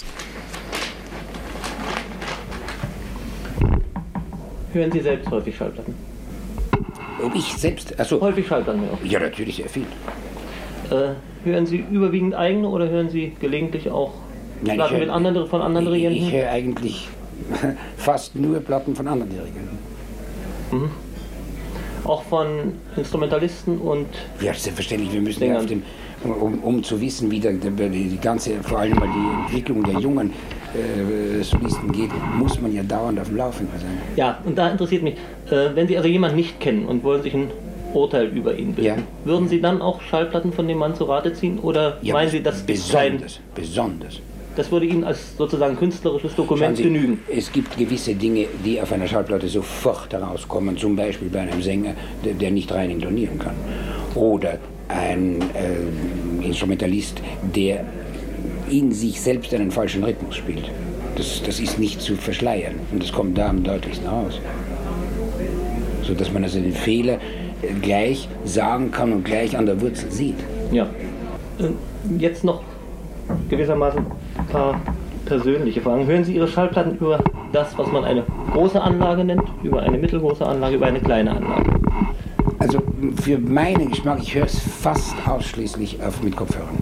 Hören Sie selbst häufig Schallplatten? Ob ich selbst? Achso. Häufig Schallplatten, ja. Ja, natürlich sehr viel. Äh, hören Sie überwiegend eigene oder hören Sie gelegentlich auch Nein, Platten hör, mit anderen, von anderen ich, Dirigenten? Ich höre eigentlich fast nur Platten von anderen Dirigenten. Mhm. Auch von Instrumentalisten und... Ja, selbstverständlich. Wir müssen ja auf dem, um, um zu wissen, wie der, der, die ganze, vor allem mal die Entwicklung der jungen äh, Solisten geht, muss man ja dauernd auf dem Laufenden sein. Ja, und da interessiert mich, äh, wenn Sie also jemanden nicht kennen und wollen sich ein Urteil über ihn bilden, ja. würden Sie dann auch Schallplatten von dem Mann zu Rate ziehen? Oder ja, meinen Sie, dass besonders, sein, besonders. Das würde Ihnen als sozusagen künstlerisches Dokument Sie, genügen? Es gibt gewisse Dinge, die auf einer Schallplatte sofort herauskommen, zum Beispiel bei einem Sänger, der, der nicht rein intonieren kann. Oder ein äh, Instrumentalist, der in sich selbst einen falschen Rhythmus spielt. Das, das ist nicht zu verschleiern und das kommt da am deutlichsten raus. So dass man also den Fehler gleich sagen kann und gleich an der Wurzel sieht. Ja. Jetzt noch gewissermaßen ein paar persönliche Fragen. Hören Sie Ihre Schallplatten über das, was man eine große Anlage nennt, über eine mittelgroße Anlage, über eine kleine Anlage? Also für meinen Geschmack, ich höre es fast ausschließlich auf, mit Kopfhörern.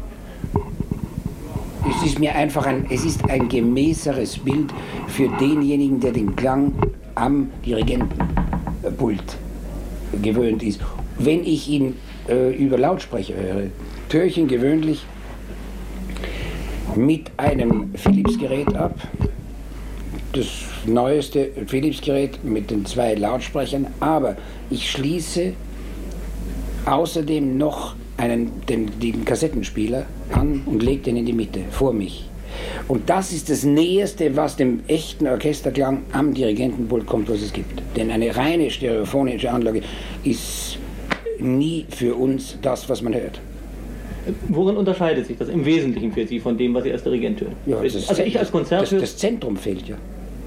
Es ist mir einfach ein, es ist ein gemäßeres Bild für denjenigen, der den Klang am Dirigentenpult gewöhnt ist. Wenn ich ihn äh, über Lautsprecher höre, höre ich ihn gewöhnlich mit einem Philips-Gerät ab. Das neueste Philips-Gerät mit den zwei Lautsprechern, aber ich schließe außerdem noch einen, den, den Kassettenspieler an und lege den in die Mitte, vor mich. Und das ist das Näherste, was dem echten Orchesterklang am Dirigentenpult kommt, was es gibt. Denn eine reine stereophonische Anlage ist nie für uns das, was man hört. Worin unterscheidet sich das im Wesentlichen für Sie von dem, was Sie als Dirigent hören? Ja, das also ich als Konzert das, das Zentrum fehlt ja.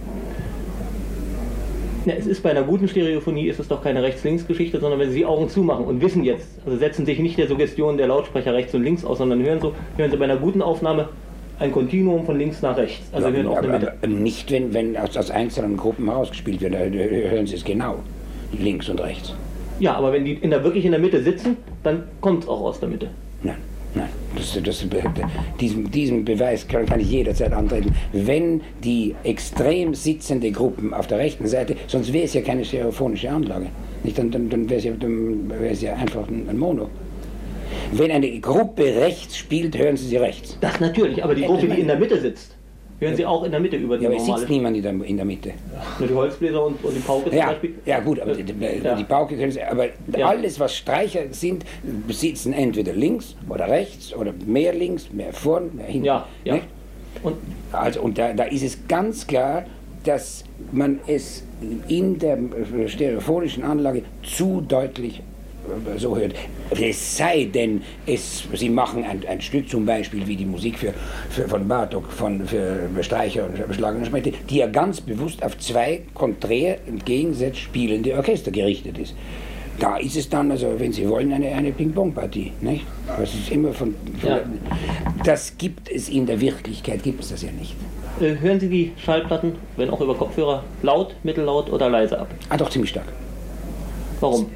Ja, es ist bei einer guten Stereophonie ist es doch keine Rechts-Links-Geschichte, sondern wenn Sie die Augen zumachen und wissen jetzt, also setzen sich nicht der Suggestion der Lautsprecher rechts und links aus, sondern hören so, hören Sie bei einer guten Aufnahme ein Kontinuum von links nach rechts. Also ja, hören auch aber, eine Mitte. aber nicht, wenn, wenn aus, aus einzelnen Gruppen herausgespielt wird, da hören Sie es genau, links und rechts. Ja, aber wenn die in der, wirklich in der Mitte sitzen, dann kommt es auch aus der Mitte. Nein, nein. Das, das, diesen, diesen Beweis kann, kann ich jederzeit antreten. Wenn die extrem sitzende Gruppen auf der rechten Seite, sonst wäre es ja keine stereophonische Anlage. Nicht, dann dann, dann wäre es ja, ja einfach ein, ein Mono. Wenn eine Gruppe rechts spielt, hören Sie sie rechts. Das natürlich, aber die Gruppe, die in der Mitte sitzt, hören Sie auch in der Mitte über die ja, aber normale... es sitzt niemand in der, in der Mitte. Nur die Holzbläser und, und die Pauke zum ja, Beispiel? Ja gut, aber die, die, ja. die Pauke können Sie... Aber ja. alles, was Streicher sind, sitzen entweder links oder rechts oder mehr links, mehr vorn, mehr hinten. Ja, ja. Und, also, und da, da ist es ganz klar, dass man es in der stereophonischen Anlage zu deutlich so hört. Es sei denn, es, Sie machen ein, ein Stück zum Beispiel wie die Musik für, für, von Bartók, von, für Streicher und Schlagereinstrumente, die ja ganz bewusst auf zwei konträr entgegensetzt spielende Orchester gerichtet ist. Da ist es dann, also wenn Sie wollen, eine, eine Ping-Pong-Partie. Nicht? Das ist immer von, von ja. Das gibt es in der Wirklichkeit, gibt es das ja nicht. Äh, hören Sie die Schallplatten, wenn auch über Kopfhörer, laut, mittellaut oder leise ab? Ah, doch, ziemlich stark. Warum?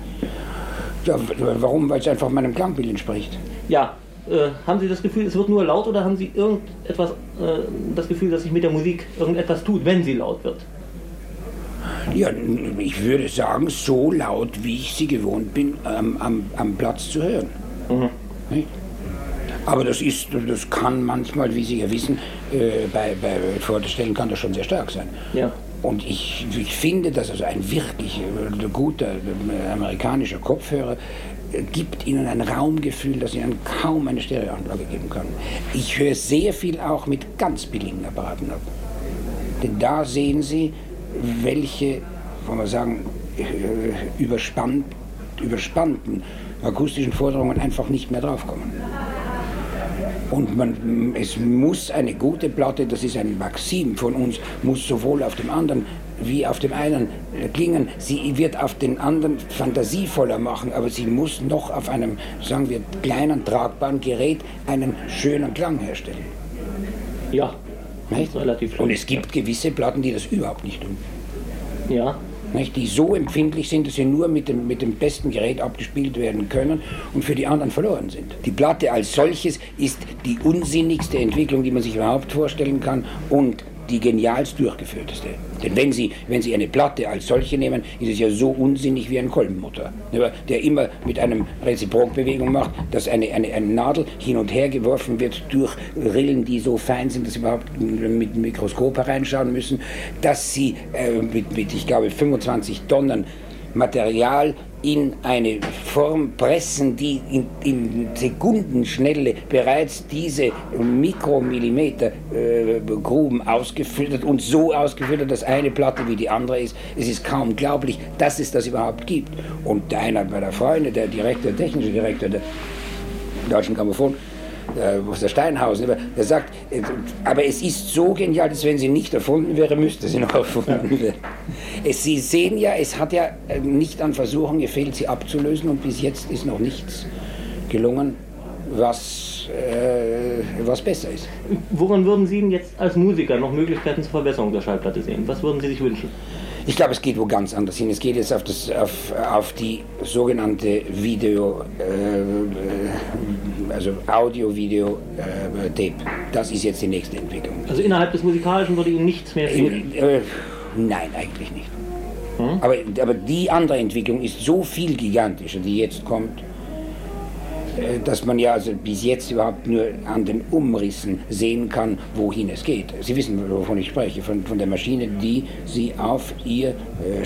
Ja, warum? Weil es einfach meinem Klangbild entspricht. Ja, äh, haben Sie das Gefühl, es wird nur laut oder haben Sie irgendetwas, äh, das Gefühl, dass sich mit der Musik irgendetwas tut, wenn sie laut wird? Ja, ich würde sagen, so laut, wie ich sie gewohnt bin, ähm, am, am Platz zu hören. Mhm. Aber das ist, das kann manchmal, wie Sie ja wissen, äh, bei, bei Vorderstellen kann das schon sehr stark sein. Ja. Und ich, ich finde, dass also ein wirklich äh, guter äh, amerikanischer Kopfhörer äh, gibt Ihnen ein Raumgefühl, das Ihnen kaum eine Stereoanlage geben kann. Ich höre sehr viel auch mit ganz billigen Apparaten ab. Denn da sehen Sie, welche, wollen wir sagen, äh, überspannt, überspannten akustischen Forderungen einfach nicht mehr draufkommen. Und man, es muss eine gute Platte, das ist ein Maxim von uns, muss sowohl auf dem anderen wie auf dem einen klingen. Sie wird auf den anderen fantasievoller machen, aber sie muss noch auf einem, sagen wir, kleinen, tragbaren Gerät einen schönen Klang herstellen. Ja, das ist relativ schön. Und es gibt gewisse Platten, die das überhaupt nicht tun. Ja. Nicht, die so empfindlich sind, dass sie nur mit dem, mit dem besten Gerät abgespielt werden können und für die anderen verloren sind. Die Platte als solches ist die unsinnigste Entwicklung, die man sich überhaupt vorstellen kann und die genialst durchgeführteste. Denn wenn Sie, wenn Sie eine Platte als solche nehmen, ist es ja so unsinnig wie ein Kolbenmotor, der immer mit einer Reziprokbewegung macht, dass eine, eine, eine Nadel hin und her geworfen wird durch Rillen, die so fein sind, dass Sie überhaupt mit dem Mikroskop hereinschauen müssen, dass Sie äh, mit, mit, ich glaube, fünfundzwanzig Tonnen Material in eine Form pressen, die in, in Sekundenschnelle bereits diese Mikromillimeter äh, Gruben ausgefüllt hat und so ausgefüllt hat, dass eine Platte wie die andere ist. Es ist kaum glaublich, dass es das überhaupt gibt. Und einer meiner Freunde, der Direktor, der technische Direktor der Deutschen Grammophon, aus der Steinhausen, der sagt, aber es ist so genial, dass wenn sie nicht erfunden wäre, müsste sie noch erfunden werden. Es, sie sehen ja, es hat ja nicht an Versuchen gefehlt, sie abzulösen und bis jetzt ist noch nichts gelungen, was, äh, was besser ist. Woran würden Sie denn jetzt als Musiker noch Möglichkeiten zur Verbesserung der Schallplatte sehen? Was würden Sie sich wünschen? Ich glaube, es geht wo ganz anders hin. Es geht jetzt auf, das, auf, auf die sogenannte Video, äh, also Audio-Video-Tape. Das ist jetzt die nächste Entwicklung. Also innerhalb des Musikalischen würde Ihnen nichts mehr fehlen? Äh, äh, nein, eigentlich nicht. Hm? Aber, aber die andere Entwicklung ist so viel gigantischer, die jetzt kommt, dass man ja also bis jetzt überhaupt nur an den Umrissen sehen kann, wohin es geht. Sie wissen, wovon ich spreche, von, von der Maschine, die Sie auf Ihr äh,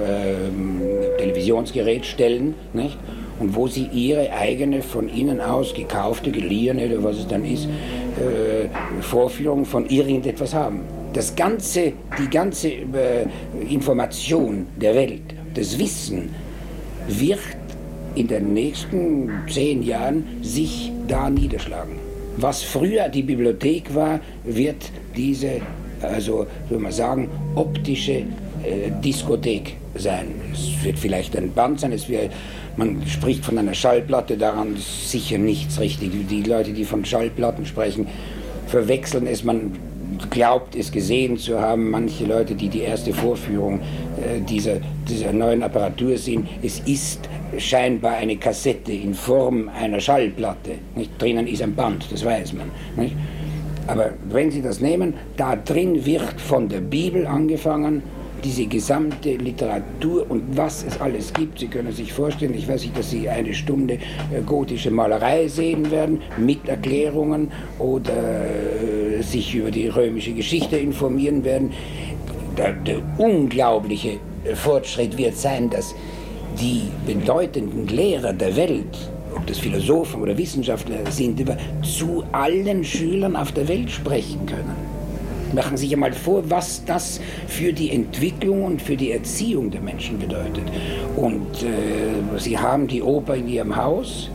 äh, Televisionsgerät stellen, nicht? Und wo Sie Ihre eigene, von Ihnen aus gekaufte, geliehene, oder was es dann ist, äh, Vorführung von irgendetwas haben. Das ganze, die ganze äh, Information der Welt, das Wissen wird in den nächsten zehn Jahren sich da niederschlagen. Was früher die Bibliothek war, wird diese, also soll man sagen, optische äh, Diskothek sein. Es wird vielleicht ein Band sein, es wird, man spricht von einer Schallplatte, daran ist sicher nichts richtig. Die Leute, die von Schallplatten sprechen, verwechseln es, man glaubt es gesehen zu haben, manche Leute, die die erste Vorführung äh, dieser, dieser neuen Apparatur sehen, es ist scheinbar eine Kassette in Form einer Schallplatte. Nicht? Drinnen ist ein Band, das weiß man. Nicht? Aber wenn Sie das nehmen, da drin wird von der Bibel angefangen, diese gesamte Literatur und was es alles gibt. Sie können sich vorstellen, ich weiß nicht, dass Sie eine Stunde äh, gotische Malerei sehen werden, mit Erklärungen oder äh, sich über die römische Geschichte informieren werden. Der, der unglaubliche Fortschritt wird sein, dass die bedeutenden Lehrer der Welt, ob das Philosophen oder Wissenschaftler sind, zu allen Schülern auf der Welt sprechen können. Machen Sie sich einmal vor, was das für die Entwicklung und für die Erziehung der Menschen bedeutet. Und äh, Sie haben die Oper in Ihrem Haus.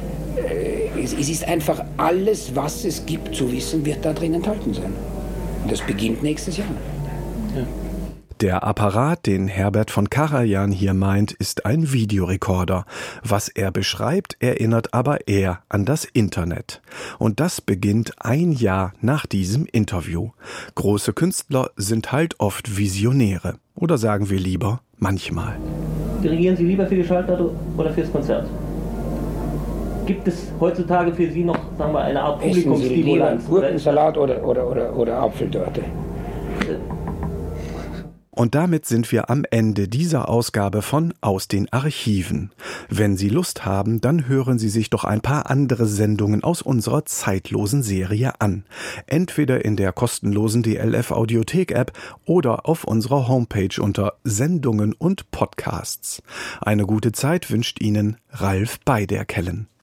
Äh, es, es ist einfach alles, was es gibt zu wissen, wird da drin enthalten sein. Und das beginnt nächstes Jahr. Ja. Der Apparat, den Herbert von Karajan hier meint, ist ein Videorekorder. Was er beschreibt, erinnert aber eher an das Internet. Und das beginnt ein Jahr nach diesem Interview. Große Künstler sind halt oft Visionäre. Oder sagen wir lieber manchmal. Dirigieren Sie lieber für die Schallplatte oder fürs Konzert? Gibt es heutzutage für Sie noch, sagen wir, eine Art Publikumsstimulanz? Gurkensalat oder, oder, oder, oder Apfeltorte? Und damit sind wir am Ende dieser Ausgabe von Aus den Archiven. Wenn Sie Lust haben, dann hören Sie sich doch ein paar andere Sendungen aus unserer zeitlosen Serie an. Entweder in der kostenlosen D L F Audiothek App oder auf unserer Homepage unter Sendungen und Podcasts. Eine gute Zeit wünscht Ihnen Ralf Beiderkellen.